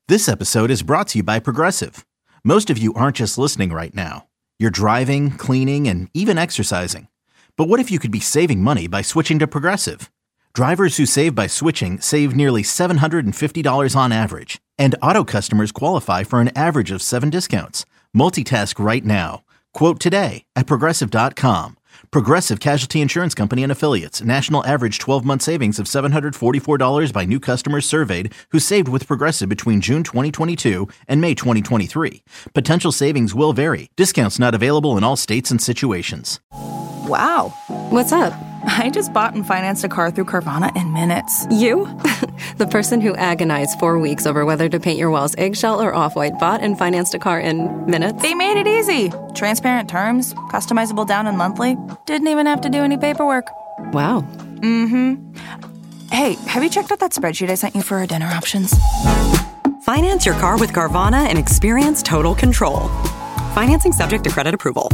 This episode is brought to you by Progressive. Most of you aren't just listening right now. You're driving, cleaning, and even exercising. But what if you could be saving money by switching to Progressive? Drivers who save by switching save nearly $750 on average. And auto customers qualify for an average of 7 discounts. Multitask right now. Quote today at Progressive.com. Progressive Casualty Insurance Company and Affiliates. National average 12-month savings of $744 by new customers surveyed who saved with Progressive between June 2022 and May 2023. Potential savings will vary. Discounts not available in all states and situations. Wow. What's up? I just bought and financed a car through Carvana in minutes. You? The person who agonized 4 weeks over whether to paint your walls eggshell or off-white bought and financed a car in minutes? They made it easy. Transparent terms, customizable down and monthly. Didn't even have to do any paperwork. Wow. Mm-hmm. Hey, have you checked out that spreadsheet I sent you for our dinner options? Finance your car with Carvana and experience total control. Financing subject to credit approval.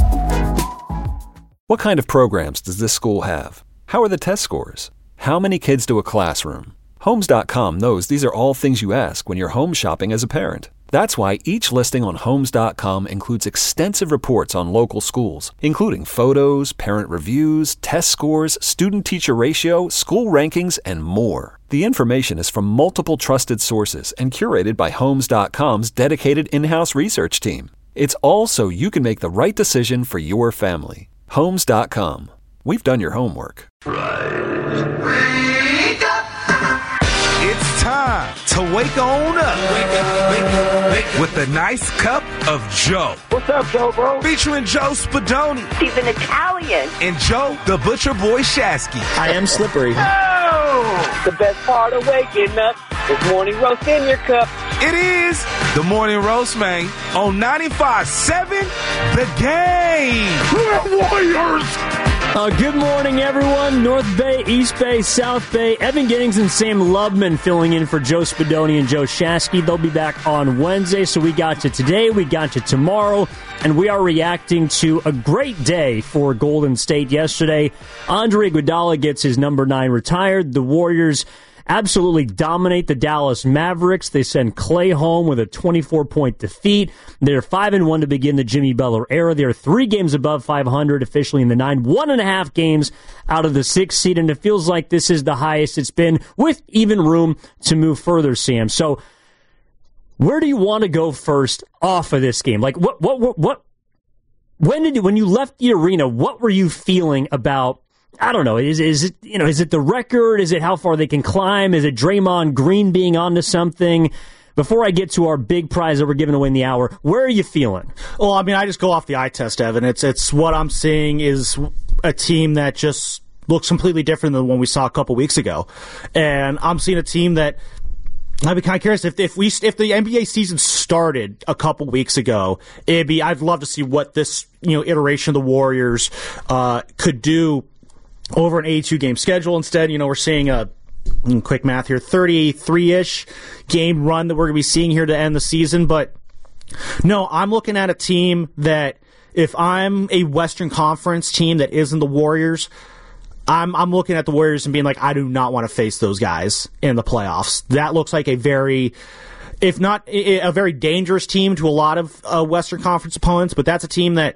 What kind of programs does this school have? How are the test scores? How many kids do a classroom? Homes.com knows these are all things you ask when you're home shopping as a parent. That's why each listing on Homes.com includes extensive reports on local schools, including photos, parent reviews, test scores, student-teacher ratio, school rankings, and more. The information is from multiple trusted sources and curated by Homes.com's dedicated in-house research team. It's all so you can make the right decision for your family. Homes.com. We've done your homework. Rise. Wake up. It's time to wake on up. Wake up. With a nice cup of Joe. What's up, Joe, bro? Featuring Joe Spadoni. He's an Italian. And Joe, the Butcher Boy Shasky. I am slippery. Oh! The best part of waking up is morning roast in your cup. It is the Morning Roast, man, on 95.7 The Game. We're Warriors. Good morning, everyone. North Bay, East Bay, South Bay. Evan Giddings and Sam Lubman filling in for Joe Spadoni and Joe Shasky. They'll be back on Wednesday, so we got to today, we got to tomorrow, and we are reacting to a great day for Golden State yesterday. Andre Iguodala gets his number 9 retired. The Warriors absolutely dominate the Dallas Mavericks. They send Clay home with a 24-point defeat. They're 5-1 to begin the Jimmy Butler era. They're 3 games above 500 officially in the 9, 1.5 games out of the 6th seed, and it feels like this is the highest it's been with even room to move further, Sam. So where do you want to go first off of this game? Like when you left the arena, what were you feeling about? I don't know. Is it the record? Is it how far they can climb? Is it Draymond Green being onto something? Before I get to our big prize that we're giving away in the hour, where are you feeling? Well, I mean, I just go off the eye test, Evan. It's what I'm seeing is a team that just looks completely different than the one we saw a couple weeks ago, and I'm seeing a team that. I'd be kind of curious if the NBA season started a couple weeks ago. I'd love to see what this iteration of the Warriors could do over an 82-game schedule. Instead, we're seeing a quick math here, 33-ish game run that we're going to be seeing here to end the season. But no, I'm looking at a team that if I'm a Western Conference team that isn't the Warriors, I'm looking at the Warriors and being like, I do not want to face those guys in the playoffs. That looks like a very, if not a very dangerous team to a lot of Western Conference opponents, but that's a team that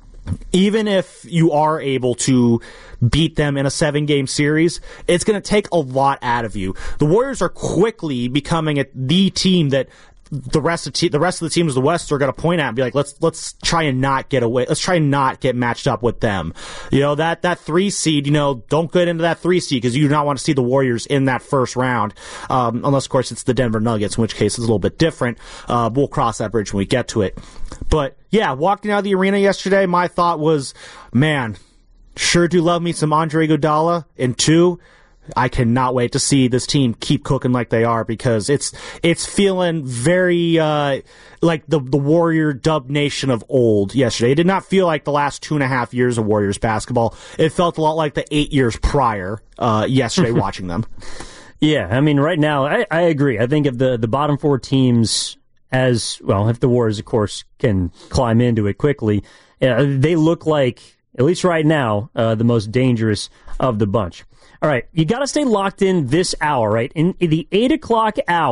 even if you are able to beat them in a 7-game series, it's going to take a lot out of you. The Warriors are quickly becoming the team that the rest of the teams of the West are going to point at and be like, let's try and not get away. Let's try and not get matched up with them. That 3 seed, don't get into that 3 seed because you do not want to see the Warriors in that first round. Unless, of course, it's the Denver Nuggets, in which case it's a little bit different. We'll cross that bridge when we get to it. But yeah, walking out of the arena yesterday, my thought was, man, sure do love me some Andre Iguodala. And 2, I cannot wait to see this team keep cooking like they are because it's feeling very like the Warrior Dub Nation of old yesterday. It did not feel like the last 2.5 years of Warriors basketball. It felt a lot like the 8 years prior yesterday watching them. Yeah, I mean, right now, I agree. I think if the bottom 4 teams, as well, if the Warriors, of course, can climb into it quickly, they look like, at least right now, the most dangerous of the bunch. All right, you got to stay locked in this hour, right? In the 8 o'clock hour,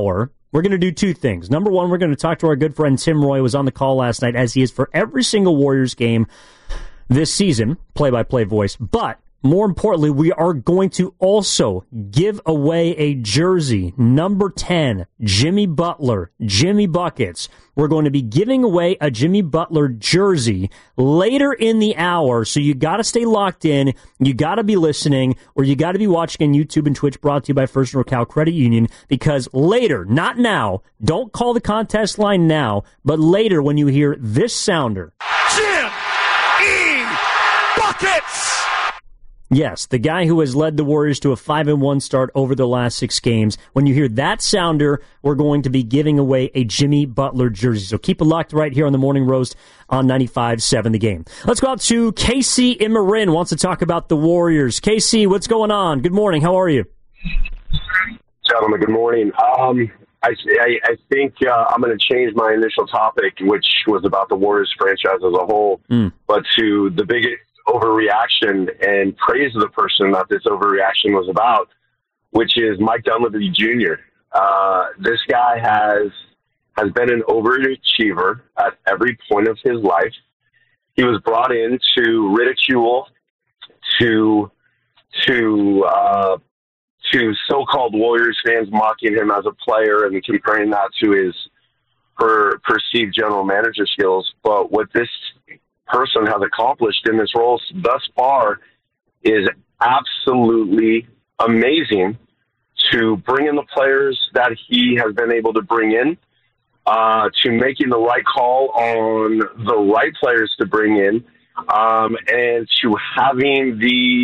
we're going to do two things. Number one, we're going to talk to our good friend Tim Roy, who was on the call last night, as he is for every single Warriors game this season, play-by-play voice. But more importantly, we are going to also give away a jersey, number 10, Jimmy Butler, Jimmy Buckets. We're going to be giving away a Jimmy Butler jersey later in the hour, so you got to stay locked in, you got to be listening, or you got to be watching on YouTube and Twitch, brought to you by First NorCal Credit Union, because later, not now, don't call the contest line now, but later when you hear this sounder. Jimmy Buckets! Yes, the guy who has led the Warriors to a 5-1 start over the last 6 games. When you hear that sounder, we're going to be giving away a Jimmy Butler jersey. So keep it locked right here on the Morning Roast on 95.7 The Game. Let's go out to KC in Marin, wants to talk about the Warriors. KC, what's going on? Good morning. How are you? Gentlemen, good morning. I think I'm going to change my initial topic, which was about the Warriors franchise as a whole, but to the biggest overreaction and praise the person that this overreaction was about, which is Mike Dunleavy Jr. This guy has been an overachiever at every point of his life. He was brought in to ridicule, to so-called Warriors fans mocking him as a player and comparing that to his perceived general manager skills. But what this person has accomplished in this role thus far is absolutely amazing, to bring in the players that he has been able to bring in, to making the right call on the right players to bring in, and to having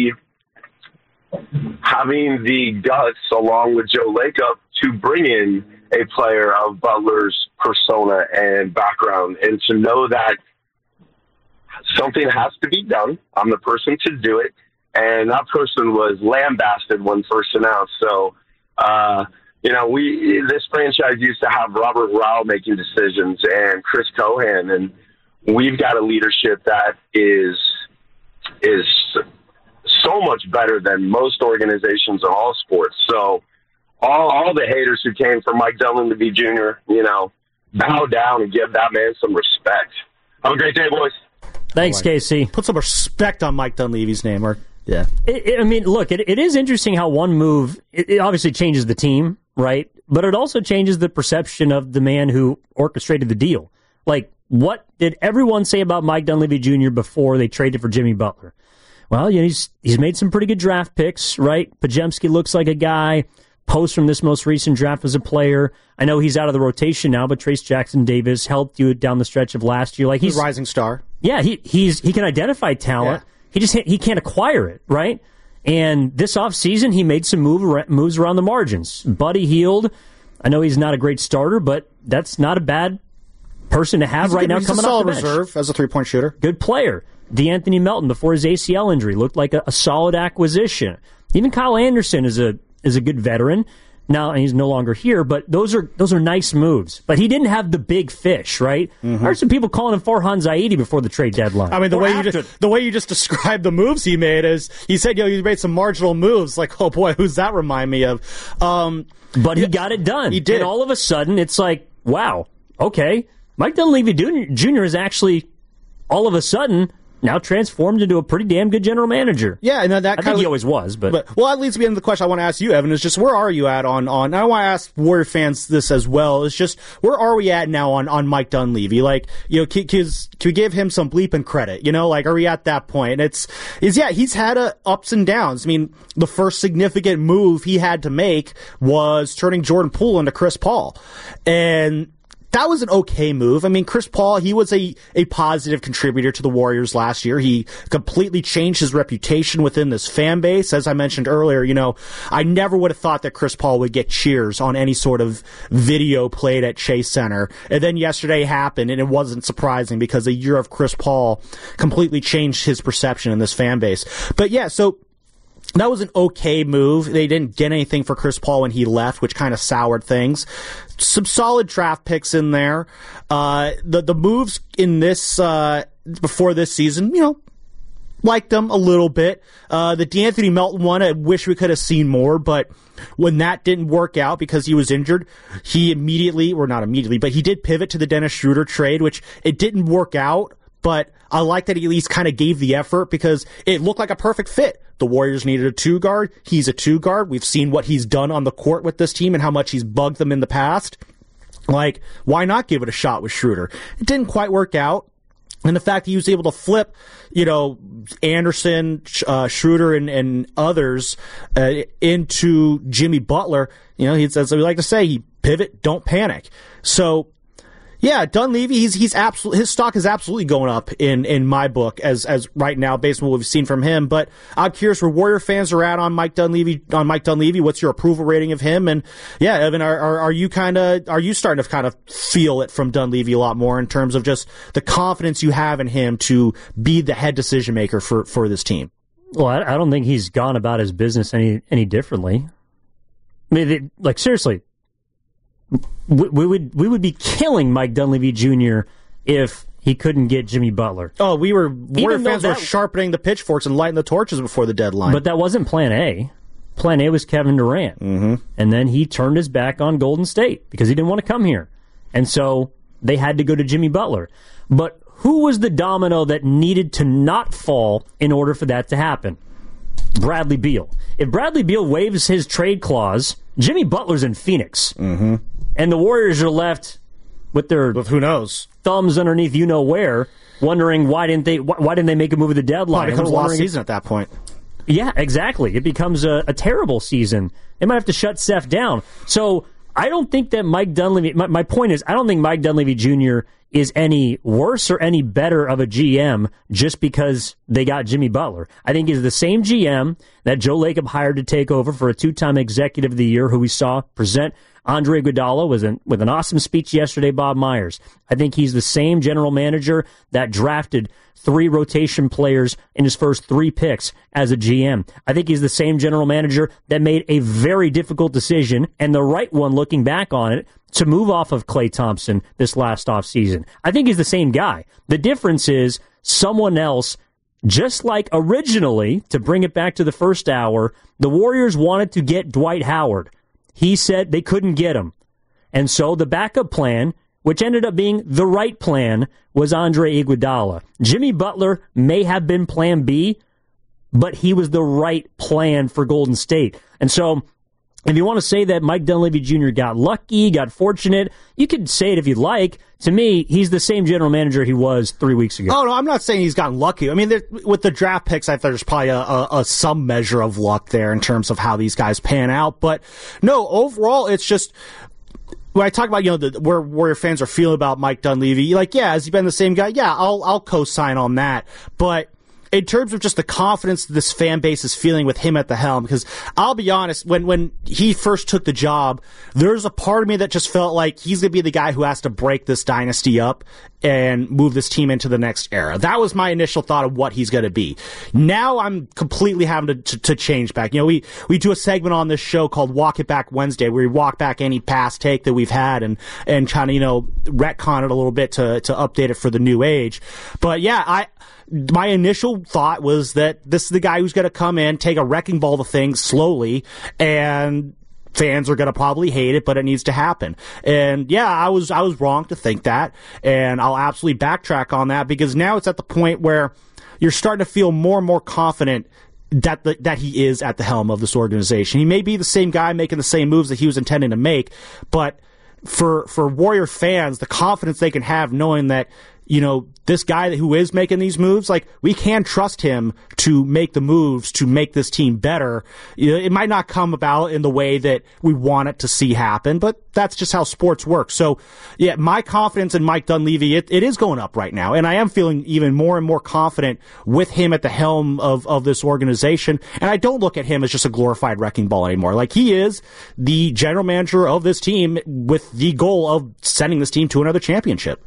the guts, along with Joe Lacob, to bring in a player of Butler's persona and background, and to know that something has to be done. I'm the person to do it. And that person was lambasted when first announced. So, this franchise used to have Robert Rao making decisions and Chris Cohan, and we've got a leadership that is so much better than most organizations in all sports. So all the haters who came for Mike Dunleavy Jr., bow down and give that man some respect. Have a great day, boys. Thanks, KC. Put some respect on Mike Dunleavy's name. Yeah. It is interesting how one move, it obviously changes the team, right? But it also changes the perception of the man who orchestrated the deal. Like, what did everyone say about Mike Dunleavy Jr. before they traded for Jimmy Butler? Well, he's made some pretty good draft picks, right? Podziemski looks like a guy. Post from this most recent draft as a player. I know he's out of the rotation now, but Trace Jackson-Davis helped you down the stretch of last year. Like, he's a rising star. Yeah, he can identify talent. Yeah. He can't acquire it, right? And this offseason, he made some moves around the margins. Buddy Hield, I know he's not a great starter, but that's not a bad person to have right now coming off the bench. He's a solid reserve as a three-point shooter. Good player. DeAnthony Melton, before his ACL injury, looked like a solid acquisition. Even Kyle Anderson is a good veteran. Now, he's no longer here, but those are nice moves. But he didn't have the big fish, right? Mm-hmm. I heard some people calling him Farhan Zaidi before the trade deadline. I mean, the way you just described the moves he made is, he said, he made some marginal moves. Like, oh boy, who's that remind me of? But he got it done. He did. And all of a sudden, it's like, wow, okay, Mike Dunleavy Jr. is actually, all of a sudden, now transformed into a pretty damn good general manager. Yeah, and that I think he always was. But that leads me into the question I want to ask you, Evan, is just where are you at on and I want to ask Warrior fans this as well, is just where are we at now on Mike Dunleavy? Like, can we give him some bleeping credit? Like, are we at that point? He's had ups and downs. I mean, the first significant move he had to make was turning Jordan Poole into Chris Paul. And that was an okay move. I mean, Chris Paul, he was a positive contributor to the Warriors last year. He completely changed his reputation within this fan base. As I mentioned earlier, I never would have thought that Chris Paul would get cheers on any sort of video played at Chase Center. And then yesterday happened, and it wasn't surprising because a year of Chris Paul completely changed his perception in this fan base. But yeah, so that was an okay move. They didn't get anything for Chris Paul when he left, which kind of soured things. Some solid draft picks in there. The moves in this before this season, liked him a little bit. The D'Anthony Melton one, I wish we could have seen more, but when that didn't work out because he was injured, he he did pivot to the Dennis Schroeder trade, which it didn't work out, but I like that he at least kind of gave the effort because it looked like a perfect fit. The Warriors needed a 2-guard. He's a 2-guard. We've seen what he's done on the court with this team and how much he's bugged them in the past. Like, why not give it a shot with Schroeder? It didn't quite work out. And the fact that he was able to flip, Anderson, Schroeder, and others into Jimmy Butler, as we like to say, he pivot, don't panic. So, yeah, Dunleavy, his stock is absolutely going up in my book as right now based on what we've seen from him. But I'm curious where Warrior fans are at on Mike Dunleavy. What's your approval rating of him? And yeah, Evan, are you starting to kind of feel it from Dunleavy a lot more in terms of just the confidence you have in him to be the head decision maker for this team? Well, I don't think he's gone about his business any differently. I mean, seriously. We would be killing Mike Dunleavy Jr. if he couldn't get Jimmy Butler. Oh, Warrior fans were sharpening the pitchforks and lighting the torches before the deadline. But that wasn't Plan A. Plan A was Kevin Durant. Mm-hmm. And then he turned his back on Golden State because he didn't want to come here. And so they had to go to Jimmy Butler. But who was the domino that needed to not fall in order for that to happen? Bradley Beal. If Bradley Beal waives his trade clause, Jimmy Butler's in Phoenix. Mm-hmm. And the Warriors are left with their who knows thumbs underneath where, wondering why didn't they make a move at the deadline? Well, it becomes a lost season at that point. Yeah, exactly. It becomes a terrible season. They might have to shut Steph down. So I don't think that Mike Dunleavy. My point is, I don't think Mike Dunleavy Jr. is any worse or any better of a GM just because they got Jimmy Butler. I think he's the same GM that Joe Lacob hired to take over for a 2-time Executive of the Year, who we saw present Andre Iguodala with an awesome speech yesterday, Bob Myers. I think he's the same general manager that drafted 3 rotation players in his first 3 picks as a GM. I think he's the same general manager that made a very difficult decision, and the right one looking back on it, to move off of Klay Thompson this last offseason. I think he's the same guy. The difference is someone else, just like originally, to bring it back to the first hour, the Warriors wanted to get Dwight Howard. He said they couldn't get him. And so the backup plan, which ended up being the right plan, was Andre Iguodala. Jimmy Butler may have been plan B, but he was the right plan for Golden State. And so if you want to say that Mike Dunleavy Jr. got lucky, got fortunate, you could say it if you'd like. To me, he's the same general manager he was 3 weeks ago. Oh, no, I'm not saying he's gotten lucky. I mean, with the draft picks, I think there's probably a some measure of luck there in terms of how these guys pan out. But no, overall, it's just when I talk about, where Warrior fans are feeling about Mike Dunleavy, has he been the same guy? Yeah, I'll co-sign on that. But in terms of just the confidence this fan base is feeling with him at the helm, because I'll be honest, when he first took the job, there's a part of me that just felt like he's going to be the guy who has to break this dynasty up and move this team into the next era. That was my initial thought of what he's going to be. Now I'm completely having to change back. We do a segment on this show called Walk It Back Wednesday, where we walk back any past take that we've had and kind of, retcon it a little bit to update it for the new age. But yeah, my initial thought was that this is the guy who's going to come in, take a wrecking ball to things slowly, and fans are going to probably hate it, but it needs to happen. And yeah, I was wrong to think that, and I'll absolutely backtrack on that, because now it's at the point where you're starting to feel more and more confident that he is at the helm of this organization. He may be the same guy making the same moves that he was intending to make, but for Warrior fans, the confidence they can have knowing that, this guy who is making these moves, we can trust him to make the moves to make this team better. It might not come about in the way that we want it to see happen, but that's just how sports work. So, yeah, my confidence in Mike Dunleavy, it is going up right now, and I am feeling even more and more confident with him at the helm of this organization, and I don't look at him as just a glorified wrecking ball anymore. He is the general manager of this team with the goal of sending this team to another championship.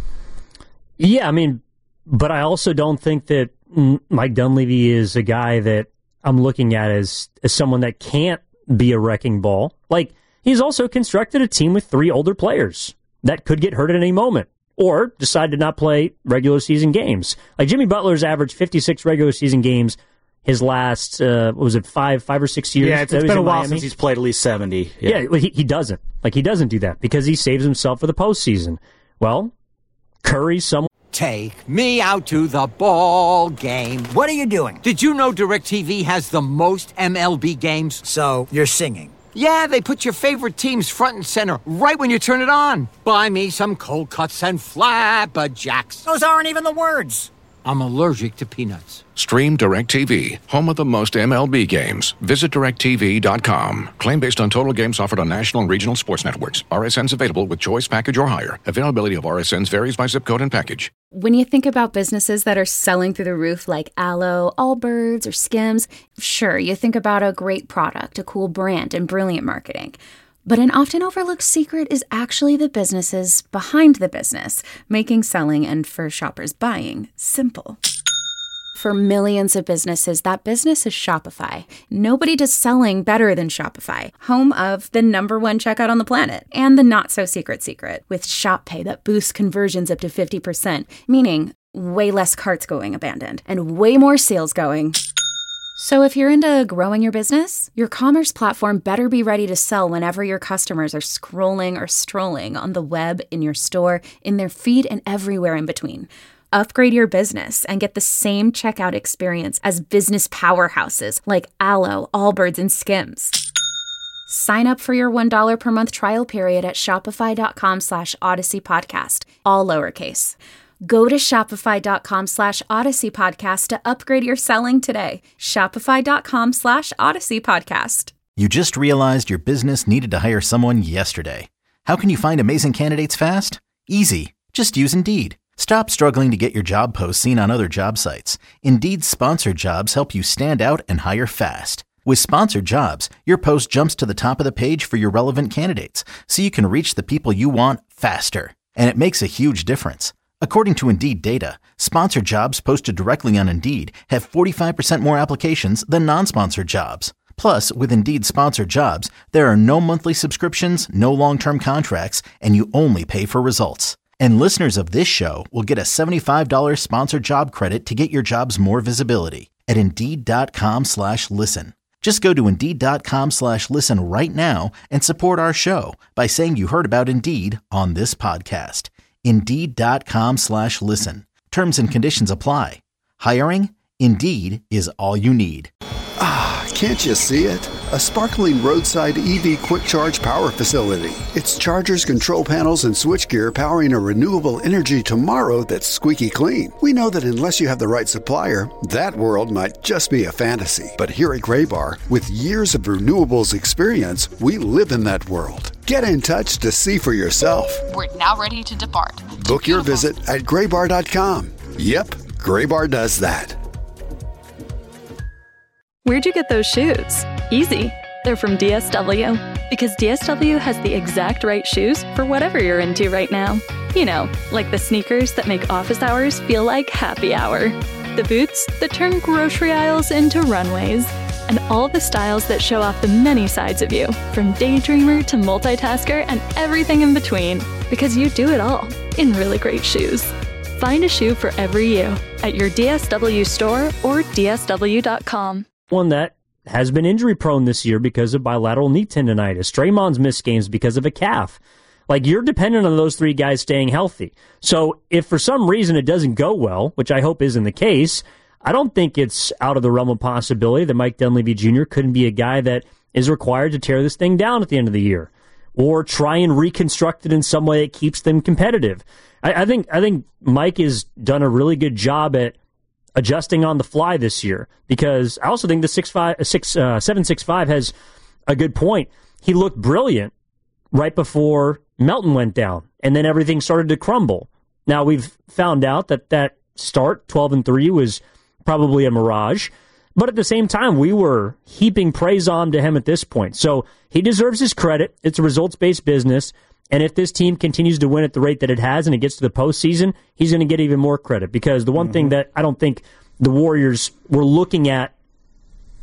Yeah, I mean, but I also don't think that Mike Dunleavy is a guy that I'm looking at as someone that can't be a wrecking ball. He's also constructed a team with 3 older players that could get hurt at any moment. or decide to not play regular season games. Like Jimmy Butler's averaged 56 regular season games his last, five or 6 years? Yeah, it's been a while since he's played at least 70. Yeah, he doesn't. Like, he doesn't do that because he saves himself for the postseason. Well, Curry's someone. Take me out to the ball game. What are you doing? Did you know DirecTV has the most MLB games? So, you're singing. Yeah, they put your favorite teams front and center right when you turn it on. Buy me some cold cuts and flapjacks. Those aren't even the words. I'm allergic to peanuts. Stream DirecTV, home of the most MLB games. Visit DirecTV.com. Claim based on total games offered on national and regional sports networks. RSNs available with choice package or higher. Availability of RSNs varies by zip code and package. When you think about businesses that are selling through the roof like Aloe, Allbirds, or Skims, sure, you think about a great product, a cool brand, and brilliant marketing. But an often overlooked secret is actually the businesses behind the business, making selling and for shoppers buying simple. For millions of businesses, that business is Shopify. Nobody does selling better than Shopify, home of the #1 checkout on the planet and the not-so-secret secret with Shop Pay that boosts conversions up to 50%, meaning way less carts going abandoned and way more sales going. So if you're into growing your business, your commerce platform better be ready to sell whenever your customers are scrolling or strolling on the web, in your store, in their feed, and everywhere in between. Upgrade your business and get the same checkout experience as business powerhouses like Aloe, Allbirds, and Skims. Sign up for your $1 per month trial period at shopify.com/Odyssey Podcast, all lowercase. Go to shopify.com/Odyssey Podcast to upgrade your selling today. Shopify.com/Odyssey Podcast. You just realized your business needed to hire someone yesterday. How can you find amazing candidates fast? Easy. Just use Indeed. Stop struggling to get your job posts seen on other job sites. Indeed's sponsored jobs help you stand out and hire fast. With sponsored jobs, your post jumps to the top of the page for your relevant candidates, so you can reach the people you want faster. And it makes a huge difference. According to Indeed data, sponsored jobs posted directly on Indeed have 45% more applications than non-sponsored jobs. Plus, with Indeed sponsored jobs, there are no monthly subscriptions, no long-term contracts, and you only pay for results. And listeners of this show will get a $75 sponsored job credit to get your jobs more visibility at Indeed.com/listen. Just go to Indeed.com/listen right now and support our show by saying you heard about Indeed on this podcast. Indeed.com/listen. Terms and conditions apply. Hiring? Indeed is all you need. Can't you see it? A sparkling roadside EV quick charge power facility. It's chargers, control panels, and switchgear powering a renewable energy tomorrow that's squeaky clean. We know that unless you have the right supplier, that world might just be a fantasy. But here at Graybar, with years of renewables experience, we live in that world. Get in touch to see for yourself. We're now ready to depart. Book your visit at graybar.com. Yep, Graybar does that. Where'd you get those shoes? Easy. They're from DSW. Because DSW has the exact right shoes for whatever you're into right now. You know, like the sneakers that make office hours feel like happy hour. The boots that turn grocery aisles into runways. And all the styles that show off the many sides of you, from daydreamer to multitasker and everything in between. Because you do it all in really great shoes. Find a shoe for every you at your DSW store or DSW.com. One that has been injury prone this year because of bilateral knee tendonitis. Draymond's missed games because of a calf. Like, you're dependent on those three guys staying healthy. So if for some reason it doesn't go well, which I hope isn't the case, I don't think it's out of the realm of possibility that Mike Dunleavy Jr. couldn't be a guy that is required to tear this thing down at the end of the year or try and reconstruct it in some way that keeps them competitive. I think Mike has done a really good job at adjusting on the fly this year, because I also think the 765 has a good point. He looked brilliant right before Melton went down, and then everything started to crumble. Now we've found out that start 12-3 was probably a mirage, but at the same time we were heaping praise on to him at this point. So he deserves his credit. It's a results-based business. And if this team continues to win at the rate that it has and it gets to the postseason, he's going to get even more credit. Because the one thing that I don't think the Warriors were looking at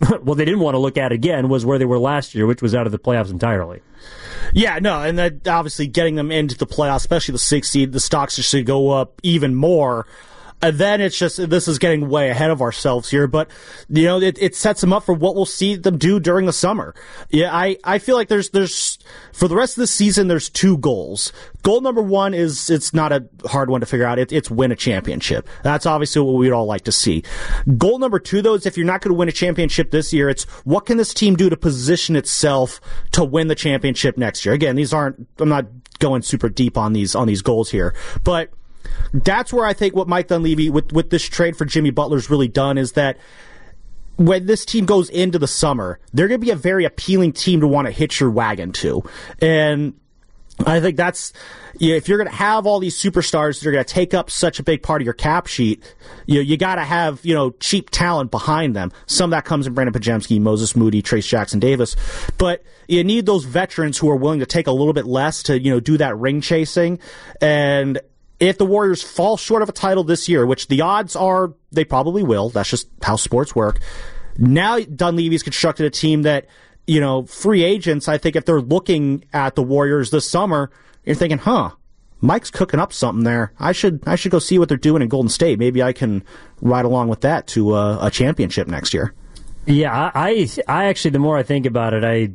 what they didn't want to look at again was where they were last year, which was out of the playoffs entirely. Yeah, no, and that obviously getting them into the playoffs, especially the 6th seed, the stocks should go up even more. And then it's just, this is getting way ahead of ourselves here, but, it sets them up for what we'll see them do during the summer. Yeah, I feel like there's, for the rest of the season, there's 2 goals. Goal number 1 is, it's not a hard one to figure out. It's win a championship. That's obviously what we'd all like to see. Goal number 2, though, is if you're not going to win a championship this year, it's what can this team do to position itself to win the championship next year? Again, I'm not going super deep on these goals here, but that's where I think what Mike Dunleavy, with this trade for Jimmy Butler's really done, is that when this team goes into the summer, they're going to be a very appealing team to want to hitch your wagon to. And I think that's, if you're going to have all these superstars that are going to take up such a big part of your cap sheet, you got to have, cheap talent behind them. Some of that comes in Brandon Podziemski, Moses Moody, Trace Jackson-Davis. But you need those veterans who are willing to take a little bit less to, do that ring chasing. And if the Warriors fall short of a title this year, which the odds are they probably will, that's just how sports work, now Dunleavy's constructed a team that, free agents, I think if they're looking at the Warriors this summer, you're thinking, Mike's cooking up something there. I should go see what they're doing in Golden State. Maybe I can ride along with that to a championship next year. Yeah, I actually, the more I think about it,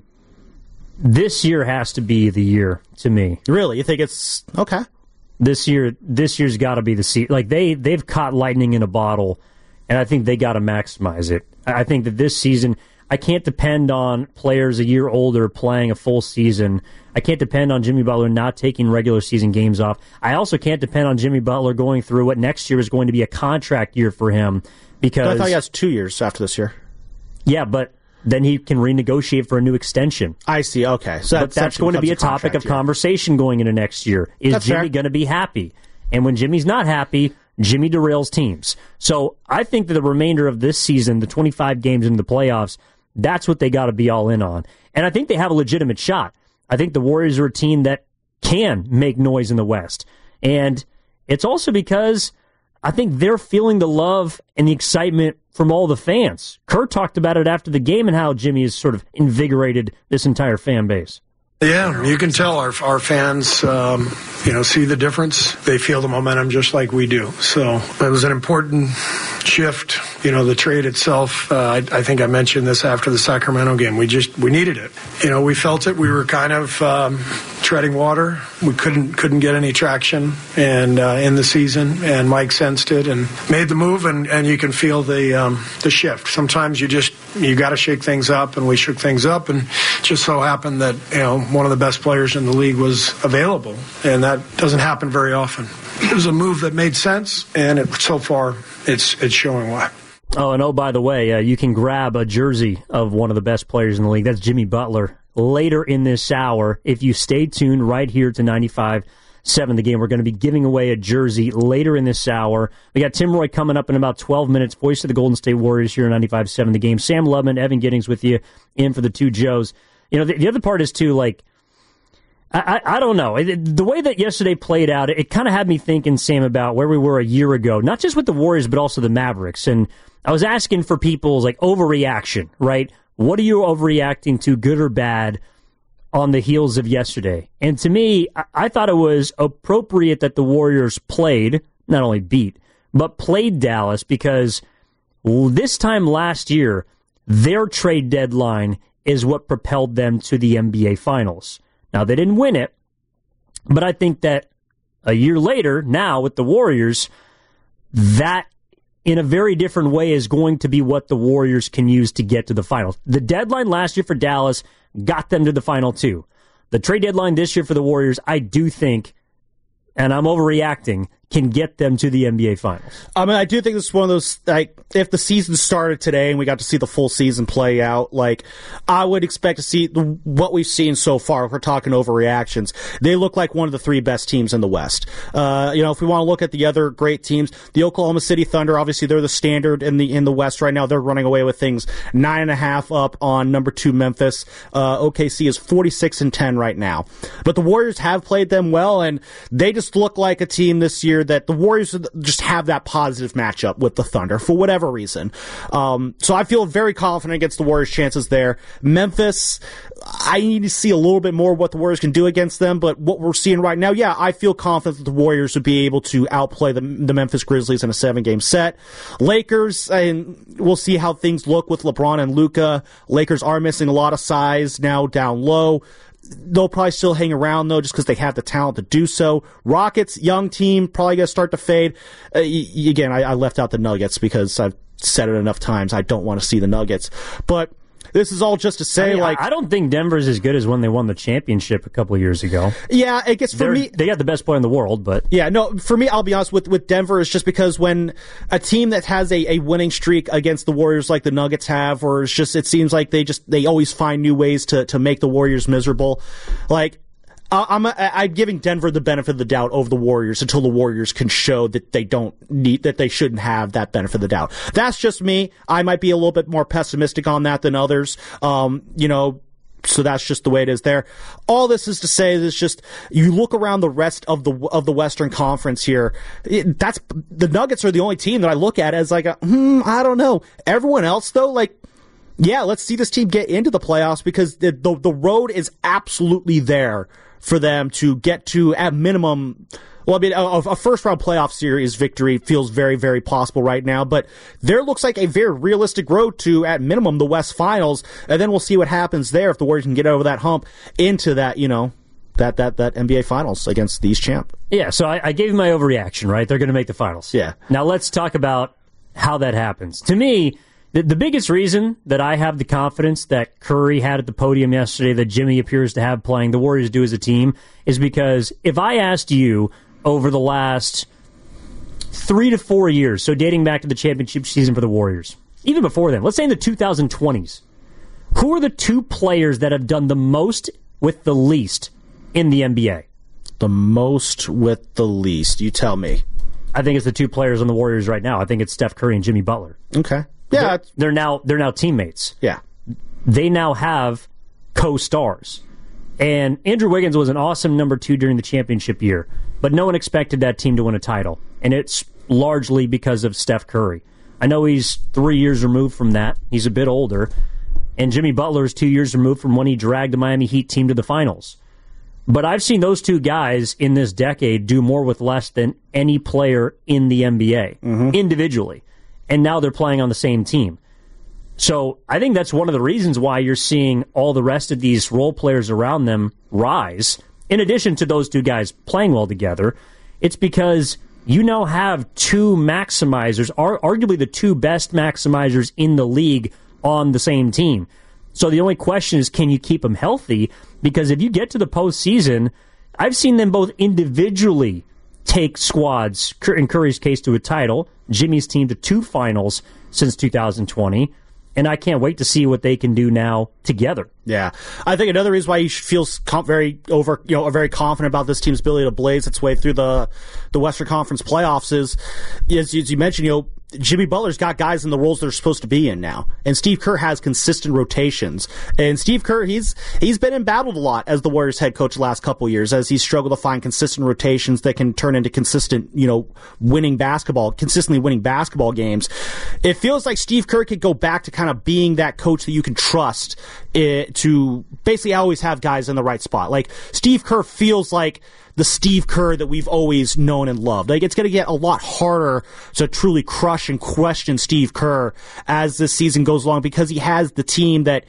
this year has to be the year to me. Really? You think it's okay? This year's got to be the season. Like they've caught lightning in a bottle, and I think they got to maximize it. I think that this season, I can't depend on players a year older playing a full season. I can't depend on Jimmy Butler not taking regular season games off. I also can't depend on Jimmy Butler going through what next year is going to be a contract year for him. Because I thought he has 2 years after this year. Yeah, but then he can renegotiate for a new extension. I see, okay. So that's going to be a topic of conversation going into next year. Is Jimmy going to be happy? And when Jimmy's not happy, Jimmy derails teams. So I think that the remainder of this season, the 25 games into the playoffs, that's what they got to be all in on. And I think they have a legitimate shot. I think the Warriors are a team that can make noise in the West. And it's also because I think they're feeling the love and the excitement from all the fans. Kerr talked about it after the game and how Jimmy has sort of invigorated this entire fan base. Yeah, you can tell our fans, see the difference. They feel the momentum just like we do. So it was an important shift. The trade itself, I think I mentioned this after the Sacramento game. We needed it. We felt it. We were kind of treading water. We couldn't get any traction and in the season, and Mike sensed it and made the move, and you can feel the shift. Sometimes you got to shake things up, and we shook things up, and it just so happened that one of the best players in the league was available, and that doesn't happen very often. It was a move that made sense, and so far it's showing why. Oh, and by the way, you can grab a jersey of one of the best players in the league. That's Jimmy Butler. Later in this hour, if you stay tuned right here to 95.7 The Game, we're going to be giving away a jersey later in this hour. We got Tim Roy coming up in about 12 minutes, voice of the Golden State Warriors here on 95.7 The Game. Sam Lubman, Evan Giddings with you in for the two Joes. The other part is, too, I don't know. The way that yesterday played out, it kind of had me thinking, Sam, about where we were a year ago, not just with the Warriors, but also the Mavericks. And I was asking for people's, overreaction, right? What are you overreacting to, good or bad, on the heels of yesterday? And to me, I thought it was appropriate that the Warriors played, not only beat, but played Dallas, because this time last year, their trade deadline is what propelled them to the NBA Finals. Now, they didn't win it, but I think that a year later, now with the Warriors, that in a very different way is going to be what the Warriors can use to get to the finals. The deadline last year for Dallas got them to the final two. The trade deadline this year for the Warriors, I do think, and I'm overreacting, can get them to the NBA Finals. I do think this is one of those, if the season started today and we got to see the full season play out, I would expect to see what we've seen so far. If we're talking overreactions, they look like one of the three best teams in the West. If we want to look at the other great teams, the Oklahoma City Thunder, obviously they're the standard in the West right now. They're running away with things, 9.5 up on number 2 Memphis. OKC is 46-10 right now. But the Warriors have played them well, and they just look like a team this year year that the Warriors just have that positive matchup with the Thunder for whatever reason. So I feel very confident against the Warriors' chances there. Memphis, I need to see a little bit more what the Warriors can do against them, but what we're seeing right now, yeah, I feel confident that the Warriors would be able to outplay the Memphis Grizzlies in a 7-game set. Lakers, and we'll see how things look with LeBron and Luka. Lakers are missing a lot of size now down low. They'll probably still hang around, though, just because they have the talent to do so. Rockets, young team, probably going to start to fade. Again, I left out the Nuggets because I've said it enough times. I don't want to see the Nuggets. But this is all just to say, I don't think Denver's as good as when they won the championship a couple of years ago. Yeah, I guess for me, they got the best player in the world, but yeah, no, for me, I'll be honest with Denver, it's just because when a team that has a winning streak against the Warriors like the Nuggets have, or it's just, it seems like they always find new ways to make the Warriors miserable. Like, I'm giving Denver the benefit of the doubt over the Warriors until the Warriors can show that they shouldn't have that benefit of the doubt. That's just me. I might be a little bit more pessimistic on that than others. So that's just the way it is there. All this is to say is just, you look around the rest of the Western Conference here, the Nuggets are the only team that I look at as like I don't know. Everyone else though, like, yeah, let's see this team get into the playoffs because the road is absolutely there for them to get to, at minimum, well, I mean, a first-round playoff series victory feels very, very possible right now, but there looks like a very realistic road to, at minimum, the West Finals, and then we'll see what happens there if the Warriors can get over that hump into that, that NBA Finals against the East champ. Yeah, so I gave my overreaction, right? They're going to make the Finals. Yeah. Now let's talk about how that happens. To me, the biggest reason that I have the confidence that Curry had at the podium yesterday, that Jimmy appears to have playing, the Warriors do as a team, is because if I asked you over the last 3 to 4 years, so dating back to the championship season for the Warriors, even before then, let's say in the 2020s, who are the two players that have done the most with the least in the NBA? The most with the least, you tell me. I think it's the two players on the Warriors right now. I think it's Steph Curry and Jimmy Butler. Okay. Yeah, they're now teammates. Yeah, they now have co-stars, and Andrew Wiggins was an awesome number 2 during the championship year, but no one expected that team to win a title, and it's largely because of Steph Curry. I know he's 3 years removed from that; he's a bit older, and Jimmy Butler is 2 years removed from when he dragged the Miami Heat team to the finals. But I've seen those two guys in this decade do more with less than any player in the NBA individually. And now they're playing on the same team. So I think that's one of the reasons why you're seeing all the rest of these role players around them rise. In addition to those two guys playing well together, it's because you now have two maximizers, arguably the two best maximizers in the league on the same team. So the only question is, can you keep them healthy? Because if you get to the postseason, I've seen them both individually take squads, in Curry's case, to a title, Jimmy's team to 2 finals since 2020, and I can't wait to see what they can do now together. Yeah, I think another reason why you should feel very confident about this team's ability to blaze its way through the Western Conference playoffs is, as you mentioned, Jimmy Butler's got guys in the roles they're supposed to be in now, and Steve Kerr has consistent rotations. And Steve Kerr, he's been embattled a lot as the Warriors head coach the last couple years, as he's struggled to find consistent rotations that can turn into consistently winning basketball games. It feels like Steve Kerr could go back to kind of being that coach that you can trust to basically always have guys in the right spot. Like, Steve Kerr feels like the Steve Kerr that we've always known and loved. Like, it's going to get a lot harder to truly crush and question Steve Kerr as this season goes along, because he has the team that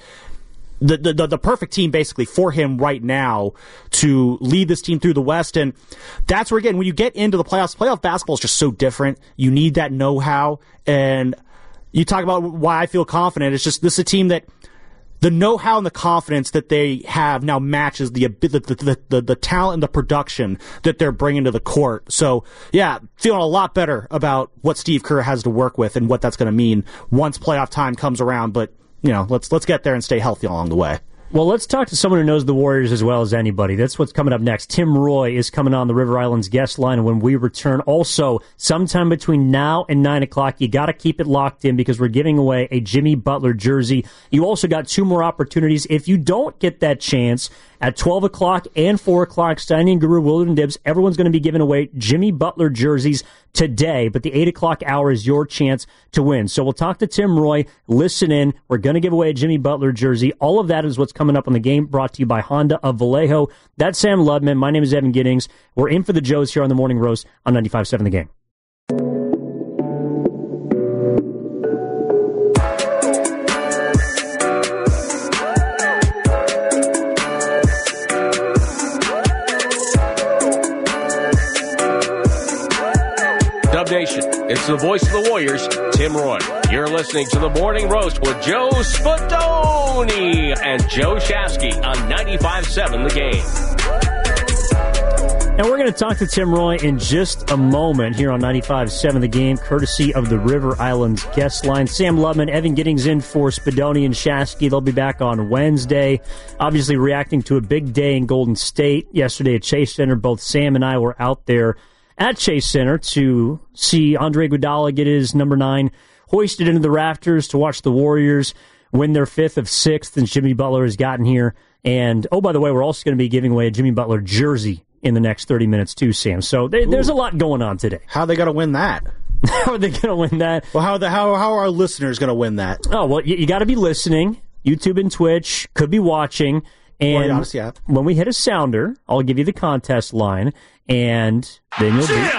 the perfect team basically for him right now to lead this team through the West. And that's where, again, when you get into the playoffs, playoff basketball is just so different. You need that know-how. And you talk about why I feel confident. It's just, this is a team that the know-how and the confidence that they have now matches the talent and the production that they're bringing to the court. So, yeah, feeling a lot better about what Steve Kerr has to work with and what that's going to mean once playoff time comes around. But, let's get there and stay healthy along the way. Well, let's talk to someone who knows the Warriors as well as anybody. That's what's coming up next. Tim Roy is coming on the River Islands guest line when we return. Also, sometime between now and 9 o'clock, you got to keep it locked in because we're giving away a Jimmy Butler jersey. You also got 2 more opportunities. If you don't get that chance At 12 o'clock and 4 o'clock, Steiny and Guru, Willard and Dibs, everyone's going to be giving away Jimmy Butler jerseys today, but the 8 o'clock hour is your chance to win. So we'll talk to Tim Roye. Listen in. We're going to give away a Jimmy Butler jersey. All of that is what's coming up on the game, brought to you by Honda of Vallejo. That's Sam Lubman. My name is Evan Giddings. We're in for the Joes here on the Morning Roast on 95.7 The Game. Dub Nation, it's the voice of the Warriors, Tim Roye. You're listening to the Morning Roast with Joe Spadoni and Joe Shasky on 95.7 The Game. And we're going to talk to Tim Roye in just a moment here on 95.7 The Game, courtesy of the River Islands guest line. Sam Lubman, Evan Giddings in for Spadoni and Shasky. They'll be back on Wednesday. Obviously reacting to a big day in Golden State yesterday at Chase Center. Both Sam and I were out there at Chase Center to see Andre Iguodala get his number 9 hoisted into the rafters, to watch the Warriors win their 5th of 6th, and Jimmy Butler has gotten here. And, oh, by the way, we're also going to be giving away a Jimmy Butler jersey in the next 30 minutes too, Sam. So there's a lot going on today. How are they going to win that? How are they going to win that? Well, how are our listeners going to win that? Oh, well, you got to be listening. YouTube and Twitch, could be watching. And Odyssey app. When we hit a sounder, I'll give you the contest line, and then you'll be...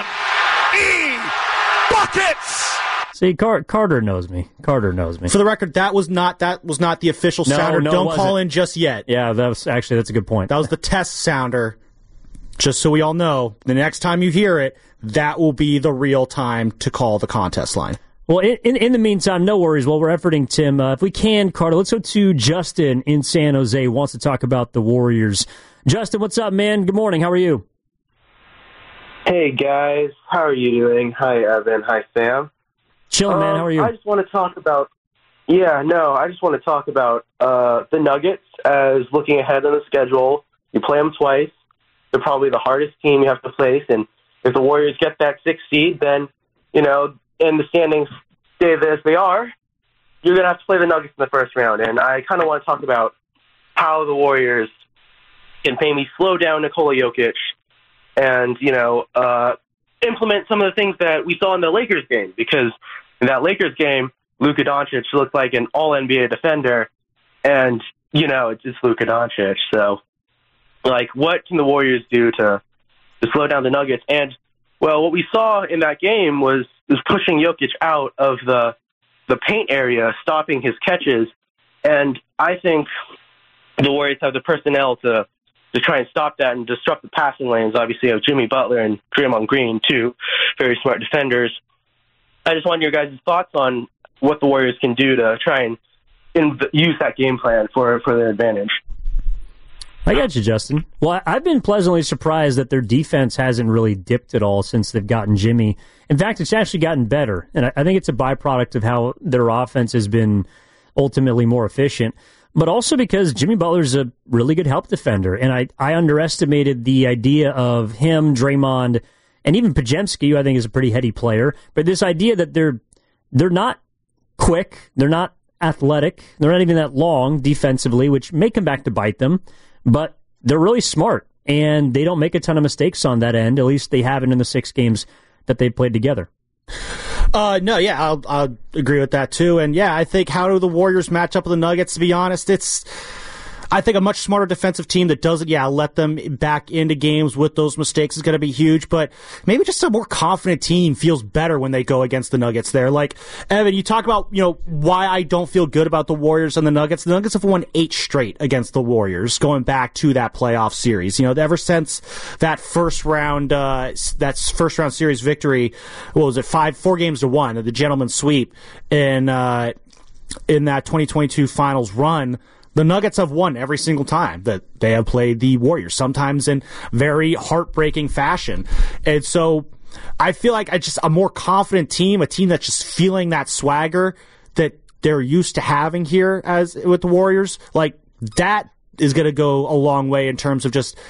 Buckets! See, Carter knows me. Carter knows me. For the record, that was not the official sounder. No, don't call in just yet. Yeah, that's a good point. That was the test sounder. Just so we all know, the next time you hear it, that will be the real time to call the contest line. Well, in the meantime, no worries. While we're efforting, Tim, if we can, Carter, let's go to Justin in San Jose, who wants to talk about the Warriors. Justin, what's up, man? Good morning. How are you? Hey, guys. How are you doing? Hi, Evan. Hi, Sam. Chilling, man. How are you? I just want to talk about... the Nuggets as looking ahead on the schedule. You play them twice. They're probably the hardest team you have to face, and if the Warriors get that 6th seed, then, and the standings stay as they are, you're going to have to play the Nuggets in the first round. And I kind of want to talk about how the Warriors can maybe slow down Nikola Jokic and, implement some of the things that we saw in the Lakers game. Because in that Lakers game, Luka Doncic looked like an all-NBA defender, and, it's just Luka Doncic. So, what can the Warriors do to slow down the Nuggets? And, well, what we saw in that game was pushing Jokic out of the paint area, stopping his catches. And I think the Warriors have the personnel to try and stop that and disrupt the passing lanes. Obviously, you have Jimmy Butler and Draymond Green, two very smart defenders. I just wanted your guys' thoughts on what the Warriors can do to try and use that game plan for their advantage. I got you, Justin. Well, I've been pleasantly surprised that their defense hasn't really dipped at all since they've gotten Jimmy. In fact, it's actually gotten better, and I think it's a byproduct of how their offense has been ultimately more efficient, but also because Jimmy Butler's a really good help defender, and I underestimated the idea of him, Draymond, and even Podziemski, who I think is a pretty heady player, but this idea that they're not quick, they're not athletic, they're not even that long defensively, which may come back to bite them, but they're really smart, and they don't make a ton of mistakes on that end. At least they haven't in the 6 games that they've played together. I'll agree with that, too. And, I think how do the Warriors match up with the Nuggets, to be honest? I think a much smarter defensive team that doesn't, let them back into games with those mistakes is going to be huge. But maybe just a more confident team feels better when they go against the Nuggets there. Like, Evan, you talk about, why I don't feel good about the Warriors and the Nuggets. The Nuggets have won 8 straight against the Warriors going back to that playoff series. Ever since that first round series victory, what was it, 4-1, the gentleman's sweep in that 2022 finals run. The Nuggets have won every single time that they have played the Warriors, sometimes in very heartbreaking fashion. And so I feel like a more confident team, a team that's just feeling that swagger that they're used to having here as with the Warriors, like that to go a long way in terms of just,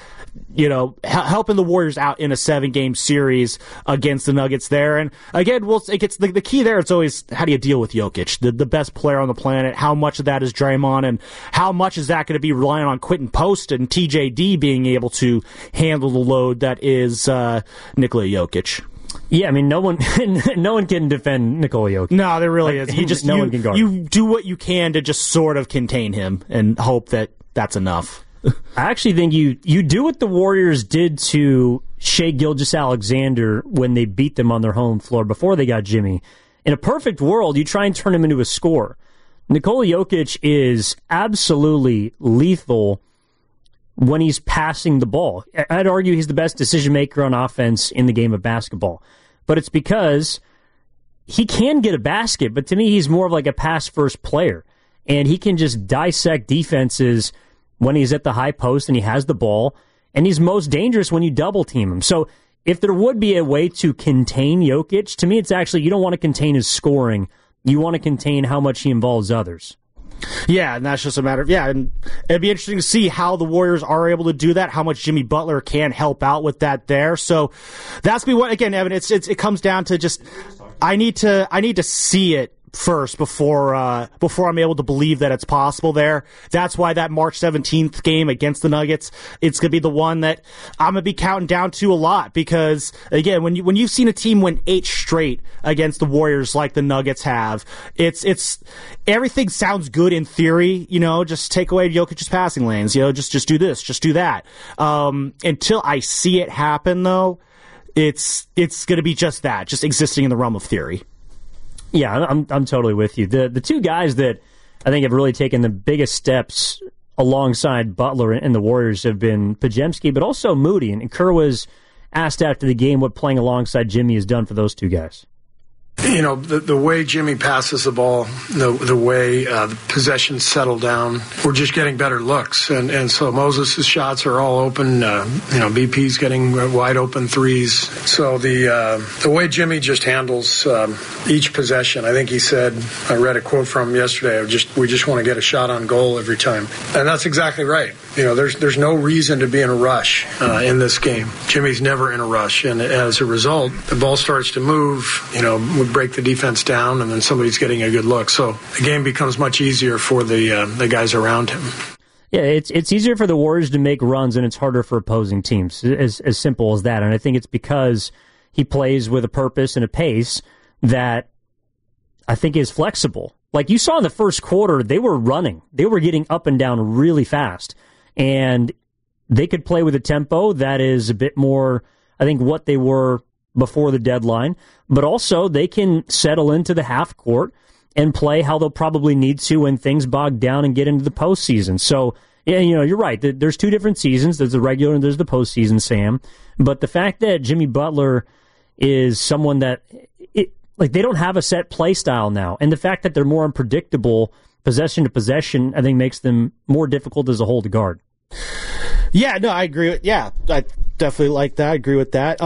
helping the Warriors out in a 7-game series against the Nuggets there. And again, the key there, it's always, how do you deal with Jokic, the best player on the planet? How much of that is Draymond, and how much is that going to be relying on Quentin Post and TJD being able to handle the load that is Nikola Jokic? Yeah, I mean, no one can defend Nikola Jokic. No, there really is. No one can guard him. You do what you can to just sort of contain him and hope that that's enough. I actually think you do what the Warriors did to Shai Gilgeous-Alexander when they beat them on their home floor before they got Jimmy. In a perfect world, you try and turn him into a scorer. Nikola Jokic is absolutely lethal when he's passing the ball. I'd argue he's the best decision maker on offense in the game of basketball. But it's because he can get a basket, but to me he's more of like a pass-first player. And he can just dissect defenses when he's at the high post and he has the ball, and he's most dangerous when you double team him. So if there would be a way to contain Jokic, to me it's actually, you don't want to contain his scoring. You want to contain how much he involves others. Yeah, and that's just a matter of, and it'd be interesting to see how the Warriors are able to do that, how much Jimmy Butler can help out with that there. So that's me. What again, Evan? It comes down to just I need to see it first before I'm able to believe that it's possible there. That's why that March 17th game against the Nuggets, it's going to be the one that I'm going to be counting down to a lot, because again, when you've seen a team win 8 straight against the Warriors like the Nuggets have, it's everything sounds good in theory, just take away Jokic's passing lanes, just do this, just do that. Until I see it happen though, it's going to be just that, just existing in the realm of theory. Yeah, I'm totally with you. The two guys that I think have really taken the biggest steps alongside Butler and the Warriors have been Podziemski, but also Moody. And Kerr was asked after the game what playing alongside Jimmy has done for those two guys. The way Jimmy passes the ball, the way the possessions settle down, we're just getting better looks. And so Moses' shots are all open. BP's getting wide open threes. So the way Jimmy just handles each possession, I think he said, I read a quote from him yesterday, we just want to get a shot on goal every time. And that's exactly right. There's no reason to be in a rush in this game. Jimmy's never in a rush. And as a result, the ball starts to move, we break the defense down, and then somebody's getting a good look. So the game becomes much easier for the guys around him. Yeah, it's easier for the Warriors to make runs, and it's harder for opposing teams. As simple as that. And I think it's because he plays with a purpose and a pace that I think is flexible. Like you saw in the first quarter, they were running. They were getting up and down really fast. And they could play with a tempo that is a bit more, I think, what they were before the deadline, but also they can settle into the half court and play how they'll probably need to when things bog down and get into the postseason. So, you're right. There's two different seasons. There's the regular and there's the postseason, Sam. But the fact that Jimmy Butler is someone that, they don't have a set play style now, and the fact that they're more unpredictable possession to possession, I think makes them more difficult as a whole to guard. Yeah, no, I agree with, I definitely like that. I agree with that.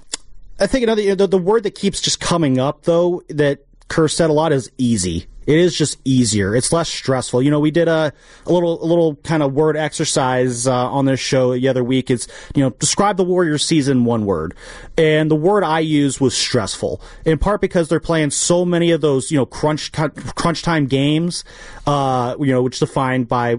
I think the word that keeps just coming up, though, that Kerr said a lot is easy. It is just easier. It's less stressful. We did a little kind of word exercise on this show the other week. It's, describe the Warriors season one word. And the word I used was stressful, in part because they're playing so many of those, crunch time games, which defined by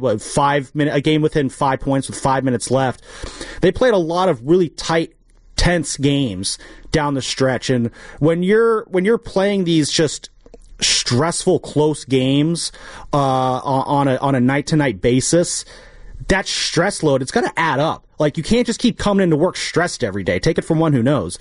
a game within 5 points with 5 minutes left. They played a lot of really tight, tense games down the stretch, and when you're playing these just stressful close games on a night to night basis, that stress load, it's going to add up. Like, you can't just keep coming into work stressed every day. Take it from one who knows.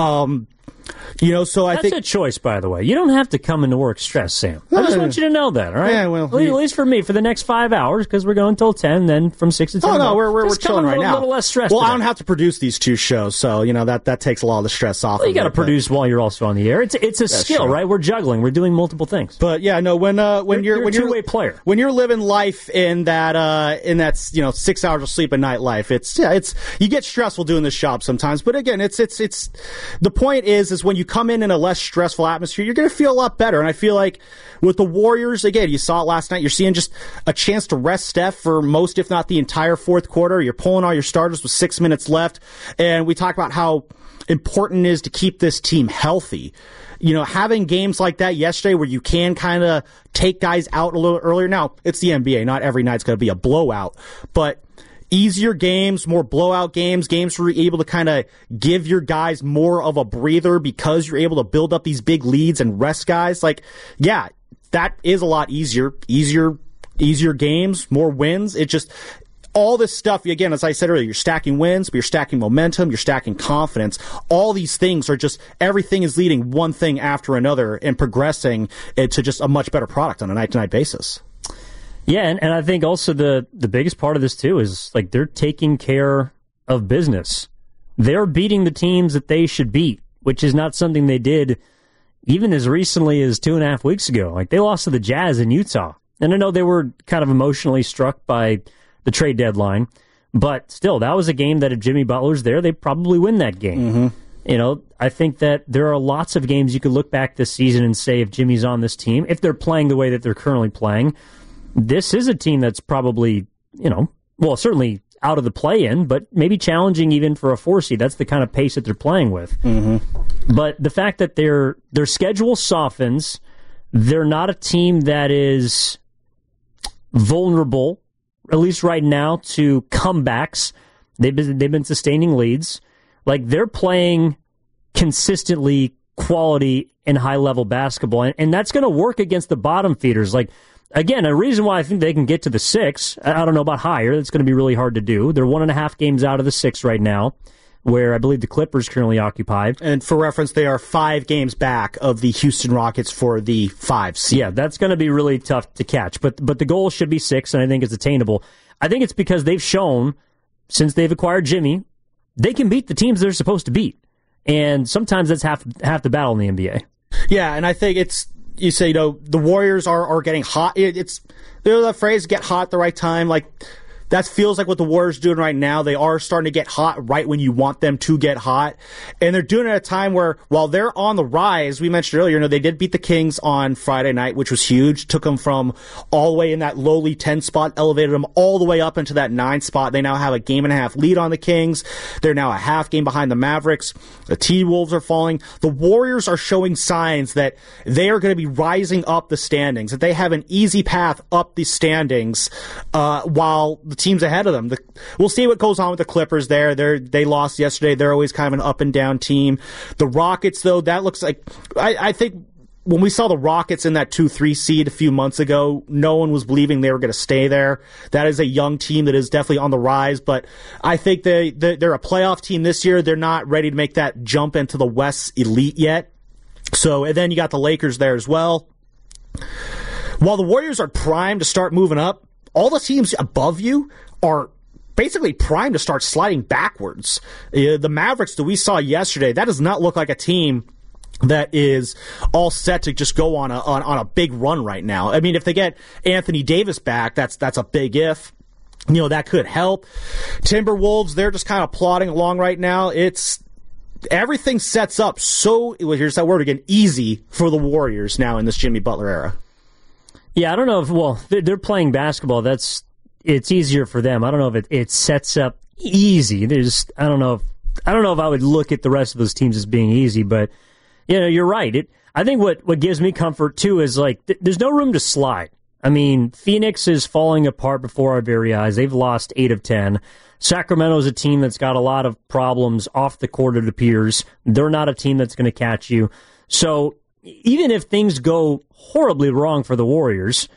So I think that's a choice, by the way. You don't have to come into work stressed, Sam. I just want you to know that, all right? Yeah, well, at least for me, for the next 5 hours, because we're going till 10, then from 6 to 10. Oh no, we're chilling right now. A little less stressed. Well, today. I don't have to produce these two shows, so that takes a lot of the stress off. Well, you got to produce while you're also on the air. It's a skill, true. Right? We're juggling. We're doing multiple things. But yeah, no, when you're a two-way player, when you're living life in that 6 hours of sleep a night life, it's you get stressful doing this job sometimes. But again, it's the point is when you come in a less stressful atmosphere, you're going to feel a lot better. And I feel like with the Warriors, again, you saw it last night, you're seeing just a chance to rest Steph for most, if not the entire fourth quarter. You're pulling all your starters with 6 minutes left. And we talk about how important it is to keep this team healthy. You know, having games like that yesterday where you can kind of take guys out a little earlier. Now, it's the NBA. Not every night's going to be a blowout, but easier games, more blowout games where you're able to kind of give your guys more of a breather because you're able to build up these big leads and rest guys. Like, yeah, that is a lot easier games, more wins. It just, all this stuff, again, as I said earlier, you're stacking wins, but you're stacking momentum, you're stacking confidence. All these things are just, everything is leading one thing after another and progressing to just a much better product on a night-to-night basis. Yeah, and I think also the biggest part of this, too, is like they're taking care of business. They're beating the teams that they should beat, which is not something they did even as recently as 2.5 weeks ago. Like, they lost to the Jazz in Utah. And I know they were kind of emotionally struck by the trade deadline, but still, that was a game that if Jimmy Butler's there, they probably win that game. Mm-hmm. You know, I think that there are lots of games you could look back this season and say if Jimmy's on this team, if they're playing the way that they're currently playing, this is a team that's probably, you know, well, certainly out of the play-in, but maybe challenging even for a 4 seed. That's the kind of pace that they're playing with. Mm-hmm. But the fact that their schedule softens, they're not a team that is vulnerable, at least right now, to comebacks. They've been sustaining leads. Like, they're playing consistently quality and high-level basketball, and that's going to work against the bottom feeders. Like, again, a reason why I think they can get to the 6, I don't know about higher, that's going to be really hard to do. They're 1.5 games out of the 6 right now, where I believe the Clippers currently occupy. And for reference, they are 5 games back of the Houston Rockets for the 5 seed. Yeah, that's going to be really tough to catch. But the goal should be 6, and I think it's attainable. I think it's because they've shown, since they've acquired Jimmy, they can beat the teams they're supposed to beat. And sometimes that's half the battle in the NBA. Yeah, and I think it's, you say, you know, the Warriors are getting hot. It's, you know, the phrase, get hot at the right time. Like, that feels like what the Warriors are doing right now. They are starting to get hot right when you want them to get hot. And they're doing it at a time where, while they're on the rise, we mentioned earlier, you know, they did beat the Kings on Friday night, which was huge. Took them from all the way in that lowly 10 spot, elevated them all the way up into that 9 spot. They now have a 1.5 game lead on the Kings. They're now a half game behind the Mavericks. The T-Wolves are falling. The Warriors are showing signs that they are going to be rising up the standings, that they have an easy path up the standings, while the teams ahead of them. We'll see what goes on with the Clippers there. They lost yesterday. They're always kind of an up and down team. The Rockets, though, that looks like, I think when we saw the Rockets in that 2-3 seed a few months ago, no one was believing they were going to stay there. That is a young team that is definitely on the rise, but I think they're a playoff team this year. They're not ready to make that jump into the West elite yet. So, and then you got the Lakers there as well. While the Warriors are primed to start moving up, all the teams above you are basically primed to start sliding backwards. The Mavericks that we saw yesterday, that does not look like a team that is all set to just go on a big run right now. I mean, if they get Anthony Davis back, that's a big if. You know, that could help. Timberwolves, they're just kind of plodding along right now. Everything sets up so, here's that word again, easy for the Warriors now in this Jimmy Butler era. Yeah, I don't know if, well, they're playing basketball. It's easier for them. I don't know if it sets up easy. I don't know if I would look at the rest of those teams as being easy, but, you know, you're right. I think what gives me comfort, too, is, like, there's no room to slide. I mean, Phoenix is falling apart before our very eyes. They've lost 8 of 10. Sacramento's a team that's got a lot of problems off the court, it appears. They're not a team that's going to catch you. So even if things go horribly wrong for the Warriors,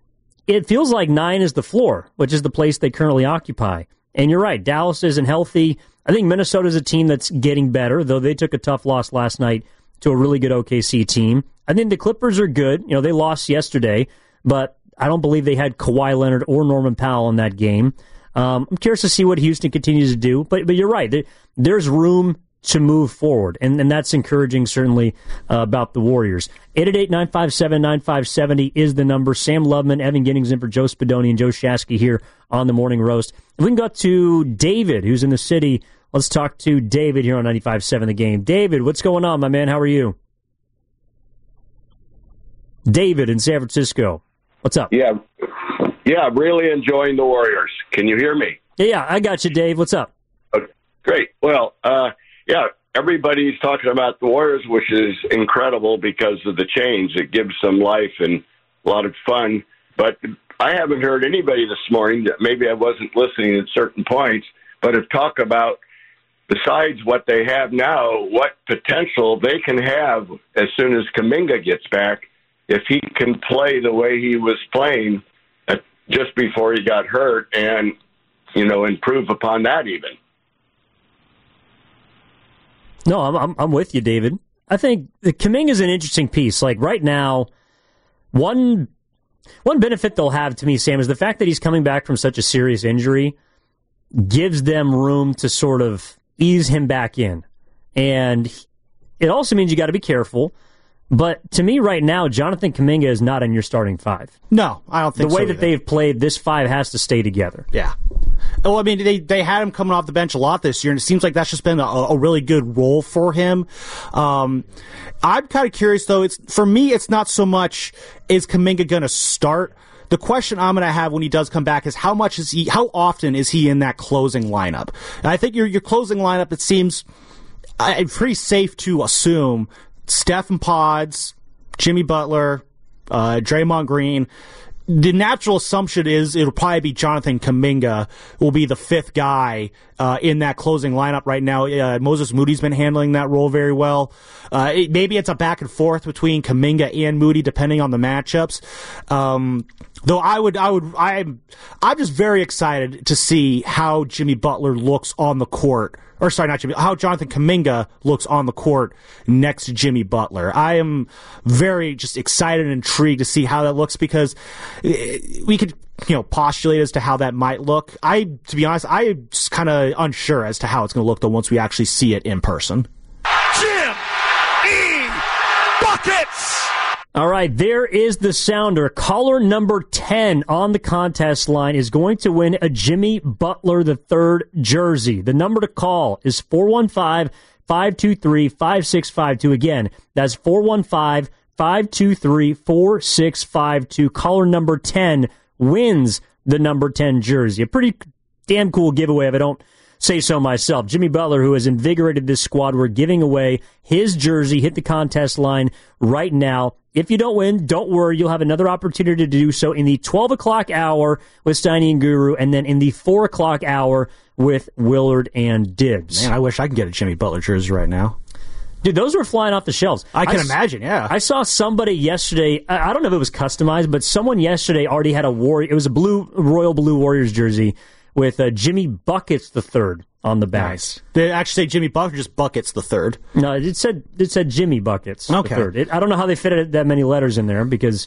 it feels like 9 is the floor, which is the place they currently occupy. And you're right, Dallas isn't healthy. I think Minnesota's a team that's getting better, though they took a tough loss last night to a really good OKC team. I think the Clippers are good. You know, they lost yesterday, but I don't believe they had Kawhi Leonard or Norman Powell in that game. I'm curious to see what Houston continues to do, but you're right. There's room to move forward, and that's encouraging, certainly, about the Warriors. 888-957-9570 is the number. Sam Lubman, Evan Giddings in for Joe Spadoni and Joe Shasky here on the Morning Roast. If we can go to David, who's in the city. Let's talk to David here on 95.7 The Game. David, what's going on, my man? How are you? David in San Francisco. What's up? Yeah, I'm really enjoying the Warriors. Can you hear me? Yeah, I got you, Dave. What's up? Okay, great. Well, everybody's talking about the Warriors, which is incredible because of the change. It gives them life and a lot of fun. But I haven't heard anybody this morning, maybe I wasn't listening at certain points, but have talked about, besides what they have now, what potential they can have as soon as Kuminga gets back if he can play the way he was playing just before he got hurt and, improve upon that even. No, I'm with you, David. I think Kuminga is an interesting piece. Like right now, one benefit they'll have to me, Sam, is the fact that he's coming back from such a serious injury gives them room to sort of ease him back in. And it also means you got to be careful. But to me right now, Jonathan Kuminga is not in your starting five. No, I don't think so. The way that they've played, this five has to stay together. Yeah. Well, I mean, they had him coming off the bench a lot this year, and it seems like that's just been a really good role for him. I'm kind of curious, though. For me, it's not so much is Kuminga going to start. The question I'm going to have when he does come back is how often is he in that closing lineup? And I think your closing lineup, it seems pretty safe to assume Steph and Pods, Jimmy Butler, Draymond Green. The natural assumption is it'll probably be Jonathan Kuminga will be the fifth guy in that closing lineup right now. Moses Moody's been handling that role very well. Maybe it's a back and forth between Kuminga and Moody depending on the matchups. Though I'm just very excited to see how Jimmy Butler looks on the court. Or sorry, not Jimmy. How Jonathan Kuminga looks on the court next to Jimmy Butler. I am very just excited and intrigued to see how that looks because we could, postulate as to how that might look. To be honest, I'm just kind of unsure as to how it's going to look though once we actually see it in person. Jim E. Buckets! All right, there is the sounder. Caller number 10 on the contest line is going to win a Jimmy Butler III jersey. The number to call is 415-523-5652. Again, that's 415-523-4652. Caller number 10 wins the number 10 jersey. A pretty damn cool giveaway if I don't say so myself. Jimmy Butler, who has invigorated this squad, we're giving away his jersey. Hit the contest line right now. If you don't win, don't worry. You'll have another opportunity to do so in the 12 o'clock hour with Steiny and Guru, and then in the 4 o'clock hour with Willard and Dibbs. Man, I wish I could get a Jimmy Butler jersey right now. Dude, those were flying off the shelves. I can imagine, yeah. I saw somebody yesterday, I don't know if it was customized, but someone yesterday already had it was a royal blue Warriors jersey with Jimmy Buckets III on the back. Nice. Did it actually say Jimmy Buckets or just Buckets III? No, it said Jimmy Buckets III. I don't know how they fit that many letters in there because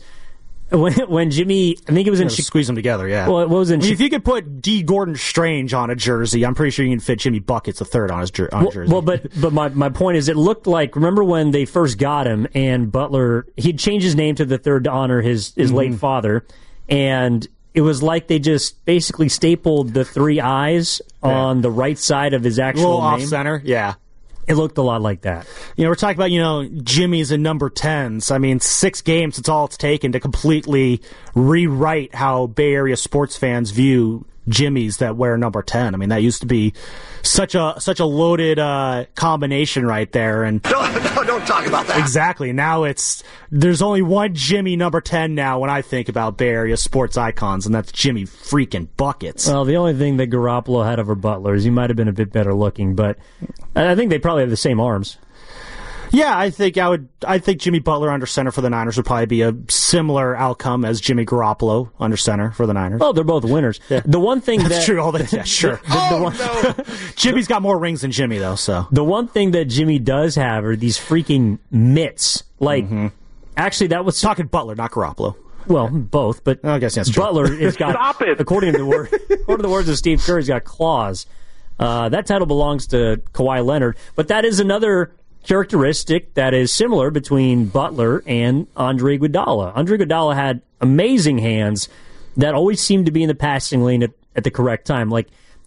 when Jimmy, I think it was in squeeze them together, yeah. Well, it was in if you could put D. Gordon Strange on a jersey, I'm pretty sure you can fit Jimmy Buckets III on his jersey. Well, but my point is, it looked like, remember when they first got him and Butler, he'd changed his name to the third to honor his late father, and it was like they just basically stapled the three eyes on the right side of his actual name. Off center, yeah. It looked a lot like that. We're talking about, Jimmy's and number 10s. I mean, 6 games, it's all it's taken to completely rewrite how Bay Area sports fans view Jimmy's that wear number 10. I mean, that used to be such a loaded combination right there. And don't talk about that. Exactly. Now there's only one Jimmy number 10 now when I think about Bay Area sports icons, and that's Jimmy freaking Buckets. Well, the only thing that Garoppolo had over Butler is he might have been a bit better looking, but I think they probably have the same arms. Yeah, I think Jimmy Butler under center for the Niners would probably be a similar outcome as Jimmy Garoppolo under center for the Niners. Oh, they're both winners. Yeah. The one thing that's true. Yeah, sure. No. Jimmy's got more rings than Jimmy though. So the one thing that Jimmy does have are these freaking mitts. Like, actually, that was talking Butler, not Garoppolo. Well, both, but I guess that's true. Butler has got. Stop it. According to the words of Steve Kerr, he's got claws. That title belongs to Kawhi Leonard, but that is another characteristic that is similar between Butler and Andre Iguodala. Andre Iguodala had amazing hands that always seemed to be in the passing lane at the correct time. Like,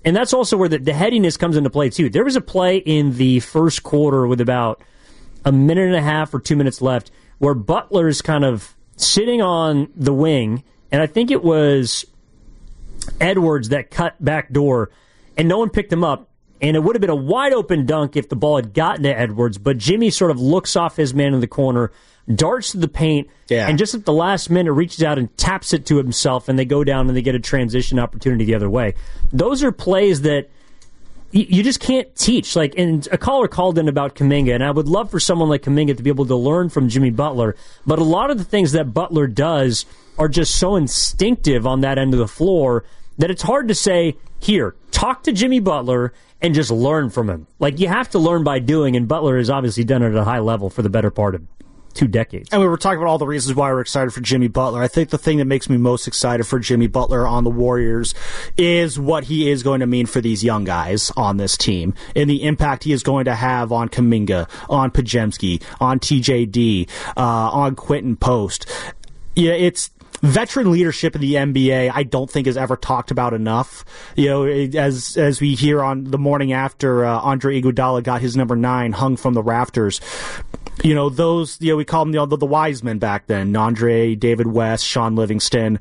And that's also where the headiness comes into play, too. There was a play in the first quarter with about a minute and a half or 2 minutes left where Butler's kind of sitting on the wing, and I think it was Edwards that cut back door, and no one picked him up. And it would have been a wide-open dunk if the ball had gotten to Edwards, but Jimmy sort of looks off his man in the corner, darts to the paint, and just at the last minute reaches out and taps it to himself, and they go down and they get a transition opportunity the other way. Those are plays that you just can't teach. Like, and a caller called in about Kuminga, and I would love for someone like Kuminga to be able to learn from Jimmy Butler, but a lot of the things that Butler does are just so instinctive on that end of the floor that it's hard to say, here, talk to Jimmy Butler and just learn from him. Like, you have to learn by doing, and Butler has obviously done it at a high level for the better part of 2 decades. And we were talking about all the reasons why we're excited for Jimmy Butler. I think the thing that makes me most excited for Jimmy Butler on the Warriors is what he is going to mean for these young guys on this team and the impact he is going to have on Kuminga, on Podziemski, on TJD, on Quentin Post. Yeah, it's veteran leadership in the NBA, I don't think is ever talked about enough. You know, as we hear on the morning after Andre Iguodala got his number 9 hung from the rafters. You know, those, you know, we call them the wise men back then. Andre, David West, Sean Livingston,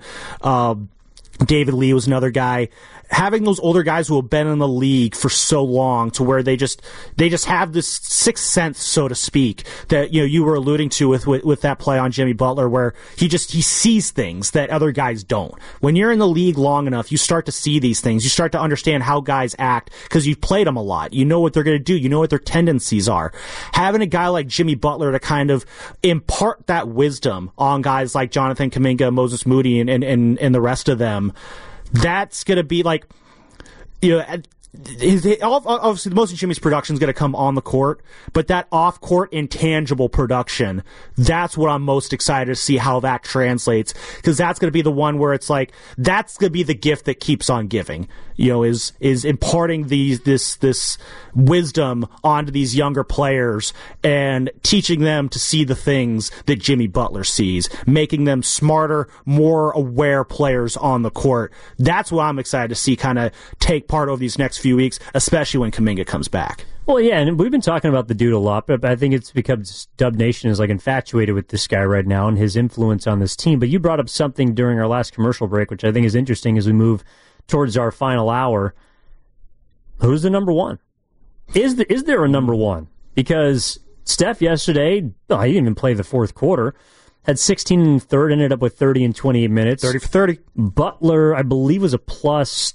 David Lee was another guy. Having those older guys who have been in the league for so long to where they just have this sixth sense, so to speak, that, you know, you were alluding to with that play on Jimmy Butler, where he sees things that other guys don't. When you're in the league long enough, you start to see these things. You start to understand how guys act because you've played them a lot. You know what they're going to do. You know what their tendencies are. Having a guy like Jimmy Butler to kind of impart that wisdom on guys like Jonathan Kuminga, Moses Moody, and the rest of them, that's going to be like, you know, obviously most of Jimmy's production is going to come on the court, but that off-court intangible production, that's what I'm most excited to see how that translates, because that's going to be the one where it's like, that's going to be the gift that keeps on giving, you know, is imparting this wisdom onto these younger players and teaching them to see the things that Jimmy Butler sees, making them smarter, more aware players on the court. That's what I'm excited to see kind of take part over these next few weeks, especially when Kuminga comes back. Well, yeah, and we've been talking about the dude a lot, but I think it's because Dub Nation is like infatuated with this guy right now and his influence on this team. But you brought up something during our last commercial break, which I think is interesting as we move towards our final hour. Who's the number one? Is there a number one? Because Steph yesterday, he didn't even play the fourth quarter, had 16 in the third, ended up with 30 in 28 minutes. 30 for 30. Butler, I believe, was a plus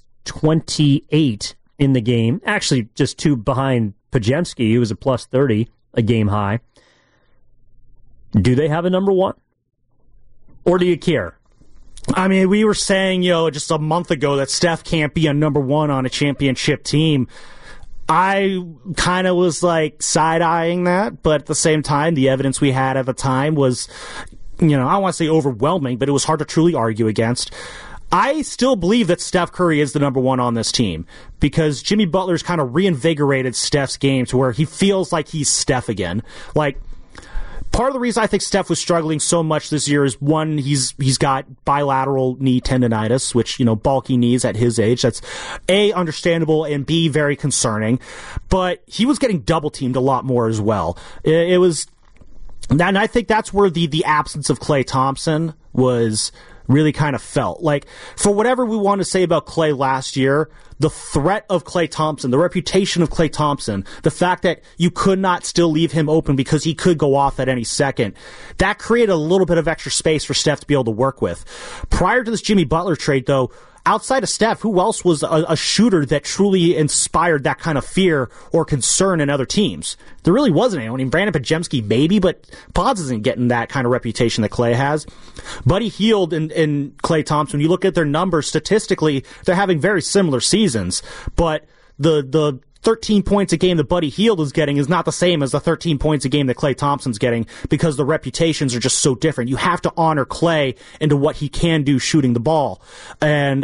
28 in the game. Actually, just 2 behind Podziemski. He was a plus 30, a game high. Do they have a number one? Or do you care? I mean, we were saying, you know, just a month ago that Steph can't be a number one on a championship team. I kind of was like side-eyeing that, but at the same time, the evidence we had at the time was, you know, I don't want to say overwhelming, but it was hard to truly argue against. I still believe that Steph Curry is the number one on this team because Jimmy Butler's kind of reinvigorated Steph's game to where he feels like he's Steph again. Like, part of the reason I think Steph was struggling so much this year is, one, he's got bilateral knee tendonitis, which, you know, bulky knees at his age. That's A, understandable, and B, very concerning. But he was getting double teamed a lot more as well. It was, and I think that's where the absence of Klay Thompson was really kind of felt. Like, for whatever we want to say about Klay last year, the threat of Klay Thompson, the reputation of Klay Thompson, the fact that you could not still leave him open because he could go off at any second, that created a little bit of extra space for Steph to be able to work with. Prior to this Jimmy Butler trade, though, outside of Steph, who else was a shooter that truly inspired that kind of fear or concern in other teams? There really wasn't anyone. I mean, Brandon Podziemski maybe, but Pods isn't getting that kind of reputation that Klay has. Buddy Hield and Klay Thompson, when you look at their numbers statistically, they're having very similar seasons, but the 13 points a game that Buddy Hield is getting is not the same as the 13 points a game that Klay Thompson's getting because the reputations are just so different. You have to honor Klay into what he can do shooting the ball. And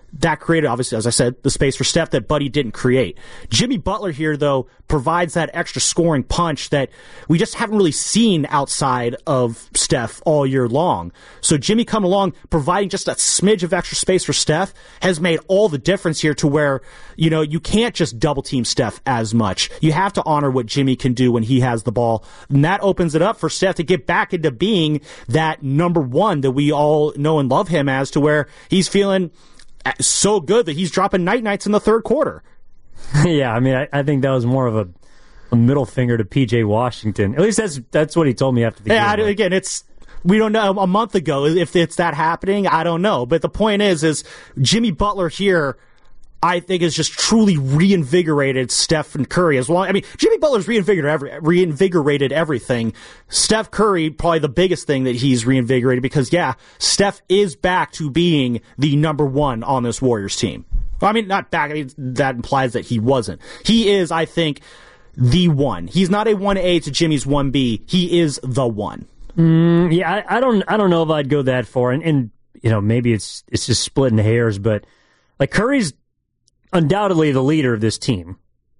that created, obviously, as I said, the space for Steph that Buddy didn't create. Jimmy Butler here, though, provides that extra scoring punch that we just haven't really seen outside of Steph all year long. So Jimmy coming along, providing just a smidge of extra space for Steph, has made all the difference here to where, you can't just double team Steph as much. You have to honor what Jimmy can do when he has the ball. And that opens it up for Steph to get back into being that number one that we all know and love him as, to where he's feeling so good that he's dropping night-nights in the third quarter. Yeah, I mean, I think that was more of a middle finger to P.J. Washington. At least that's what he told me after the game. Yeah, again, we don't know a month ago if it's that happening. I don't know. But the point is Jimmy Butler here, I think, has just truly reinvigorated Stephen Curry. Jimmy Butler's reinvigorated everything. Steph Curry, probably the biggest thing that he's reinvigorated, because, Steph is back to being the number one on this Warriors team. Well, not back. That implies that he wasn't. He is, I think, the one. He's not a 1A to Jimmy's 1B. He is the one. Yeah, I don't know if I'd go that far. And maybe it's just splitting hairs, but Curry's undoubtedly the leader of this team.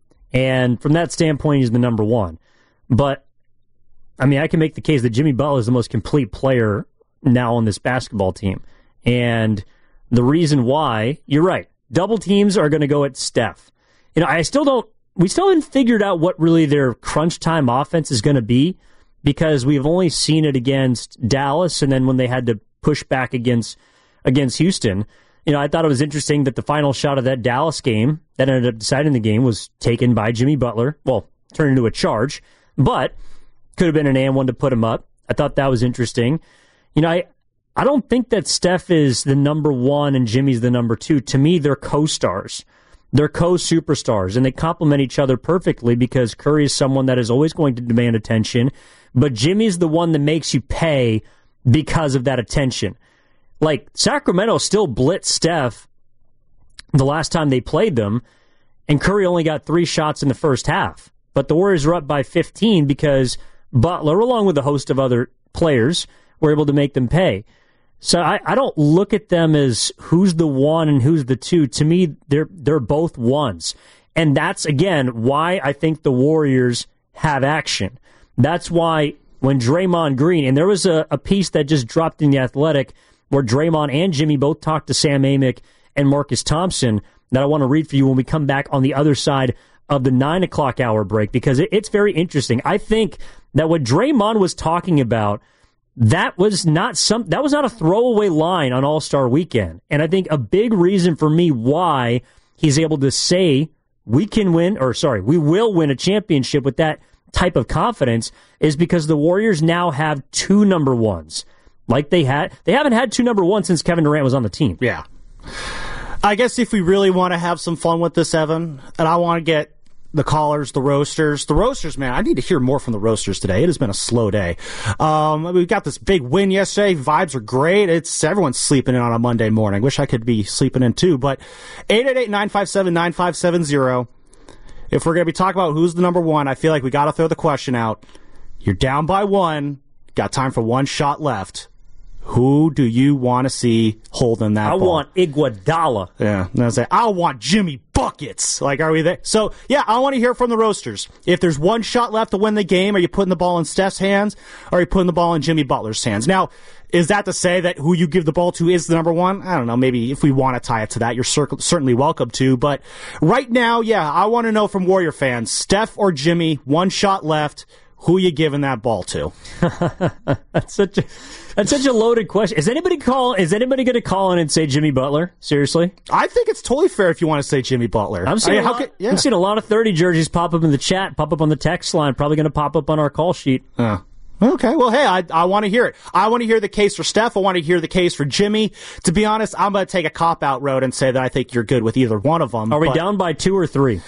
And from that standpoint, he's the number one. But, I can make the case that Jimmy Butler is the most complete player now on this basketball team. And the reason why, you're right, double teams are going to go at Steph. We still haven't figured out what really their crunch time offense is going to be, because we've only seen it against Dallas, and then when they had to push back against Houston. I thought it was interesting that the final shot of that Dallas game that ended up deciding the game was taken by Jimmy Butler. Well, turned into a charge, but could have been an and one to put him up. I thought that was interesting. I don't think that Steph is the number one and Jimmy's the number two. To me, they're co-stars. They're co-superstars, and they complement each other perfectly, because Curry is someone that is always going to demand attention, but Jimmy's the one that makes you pay because of that attention. Sacramento still blitzed Steph the last time they played them, and Curry only got 3 shots in the first half. But the Warriors were up by 15 because Butler, along with a host of other players, were able to make them pay. So I don't look at them as who's the one and who's the two. To me, they're both ones. And that's, again, why I think the Warriors have action. That's why when Draymond Green, and there was a piece that just dropped in The Athletic where Draymond and Jimmy both talked to Sam Amick and Marcus Thompson, that I want to read for you when we come back on the other side of the 9 o'clock hour break, because it's very interesting. I think that what Draymond was talking about, that was not a throwaway line on All-Star Weekend. And I think a big reason for me why he's able to say we will win a championship with that type of confidence is because the Warriors now have 2 number ones. They haven't had 2 number ones since Kevin Durant was on the team. Yeah. I guess if we really want to have some fun with this, Evan, and I want to get the callers, the roasters, man, I need to hear more from the roasters today. It has been a slow day. We got this big win yesterday. Vibes are great. Everyone's sleeping in on a Monday morning. Wish I could be sleeping in too, but 888-957-9570. If we're going to be talking about who's the number one, I feel like we got to throw the question out. You're down by 1. Got time for 1 shot left. Who do you want to see holding that ball? I want Iguodala. Yeah. And I want Jimmy Buckets. Are we there? So, yeah, I want to hear from the roasters. If there's 1 shot left to win the game, are you putting the ball in Steph's hands, or are you putting the ball in Jimmy Butler's hands? Now, is that to say that who you give the ball to is the number one? I don't know. Maybe if we want to tie it to that, you're certainly welcome to. But right now, yeah, I want to know from Warrior fans, Steph or Jimmy, 1 shot left. Who are you giving that ball to? That's such a loaded question. Is anybody going to call in and say Jimmy Butler? Seriously? I think it's totally fair if you want to say Jimmy Butler. I'm seeing a lot of 30 jerseys pop up in the chat, pop up on the text line, probably going to pop up on our call sheet. Okay, well, hey, I want to hear it. I want to hear the case for Steph. I want to hear the case for Jimmy. To be honest, I'm going to take a cop-out road and say that I think you're good with either one of them. Are we down by 2 or 3?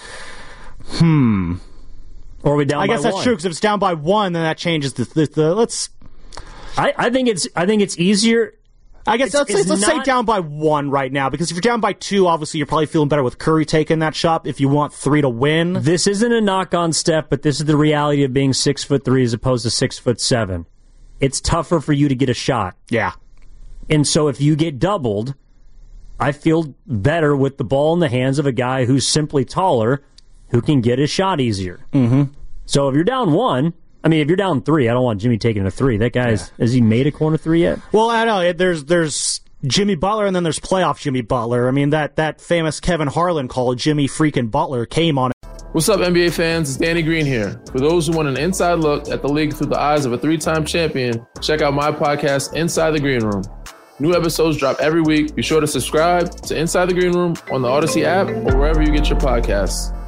Or are we down by 1? I guess that's true, because if it's down by 1, then that changes the let's... I think it's easier... I guess let's say down by 1 right now, because if you're down by 2, obviously you're probably feeling better with Curry taking that shot if you want 3 to win. This isn't a knock on Steph, but this is the reality of being 6'3" as opposed to 6'7". It's tougher for you to get a shot. Yeah. And so if you get doubled, I feel better with the ball in the hands of a guy who's simply taller, who can get his shot easier. Mm-hmm. So if you're down 1, I mean, if you're down 3, I don't want Jimmy taking a 3. That guy's, has he made a corner 3 yet? Well, I know. There's Jimmy Butler, and then there's playoff Jimmy Butler. I mean, that famous Kevin Harlan call, Jimmy freaking Butler, came on it. What's up, NBA fans? It's Danny Green here. For those who want an inside look at the league through the eyes of a 3-time champion, check out my podcast, Inside the Green Room. New episodes drop every week. Be sure to subscribe to Inside the Green Room on the Odyssey app or wherever you get your podcasts.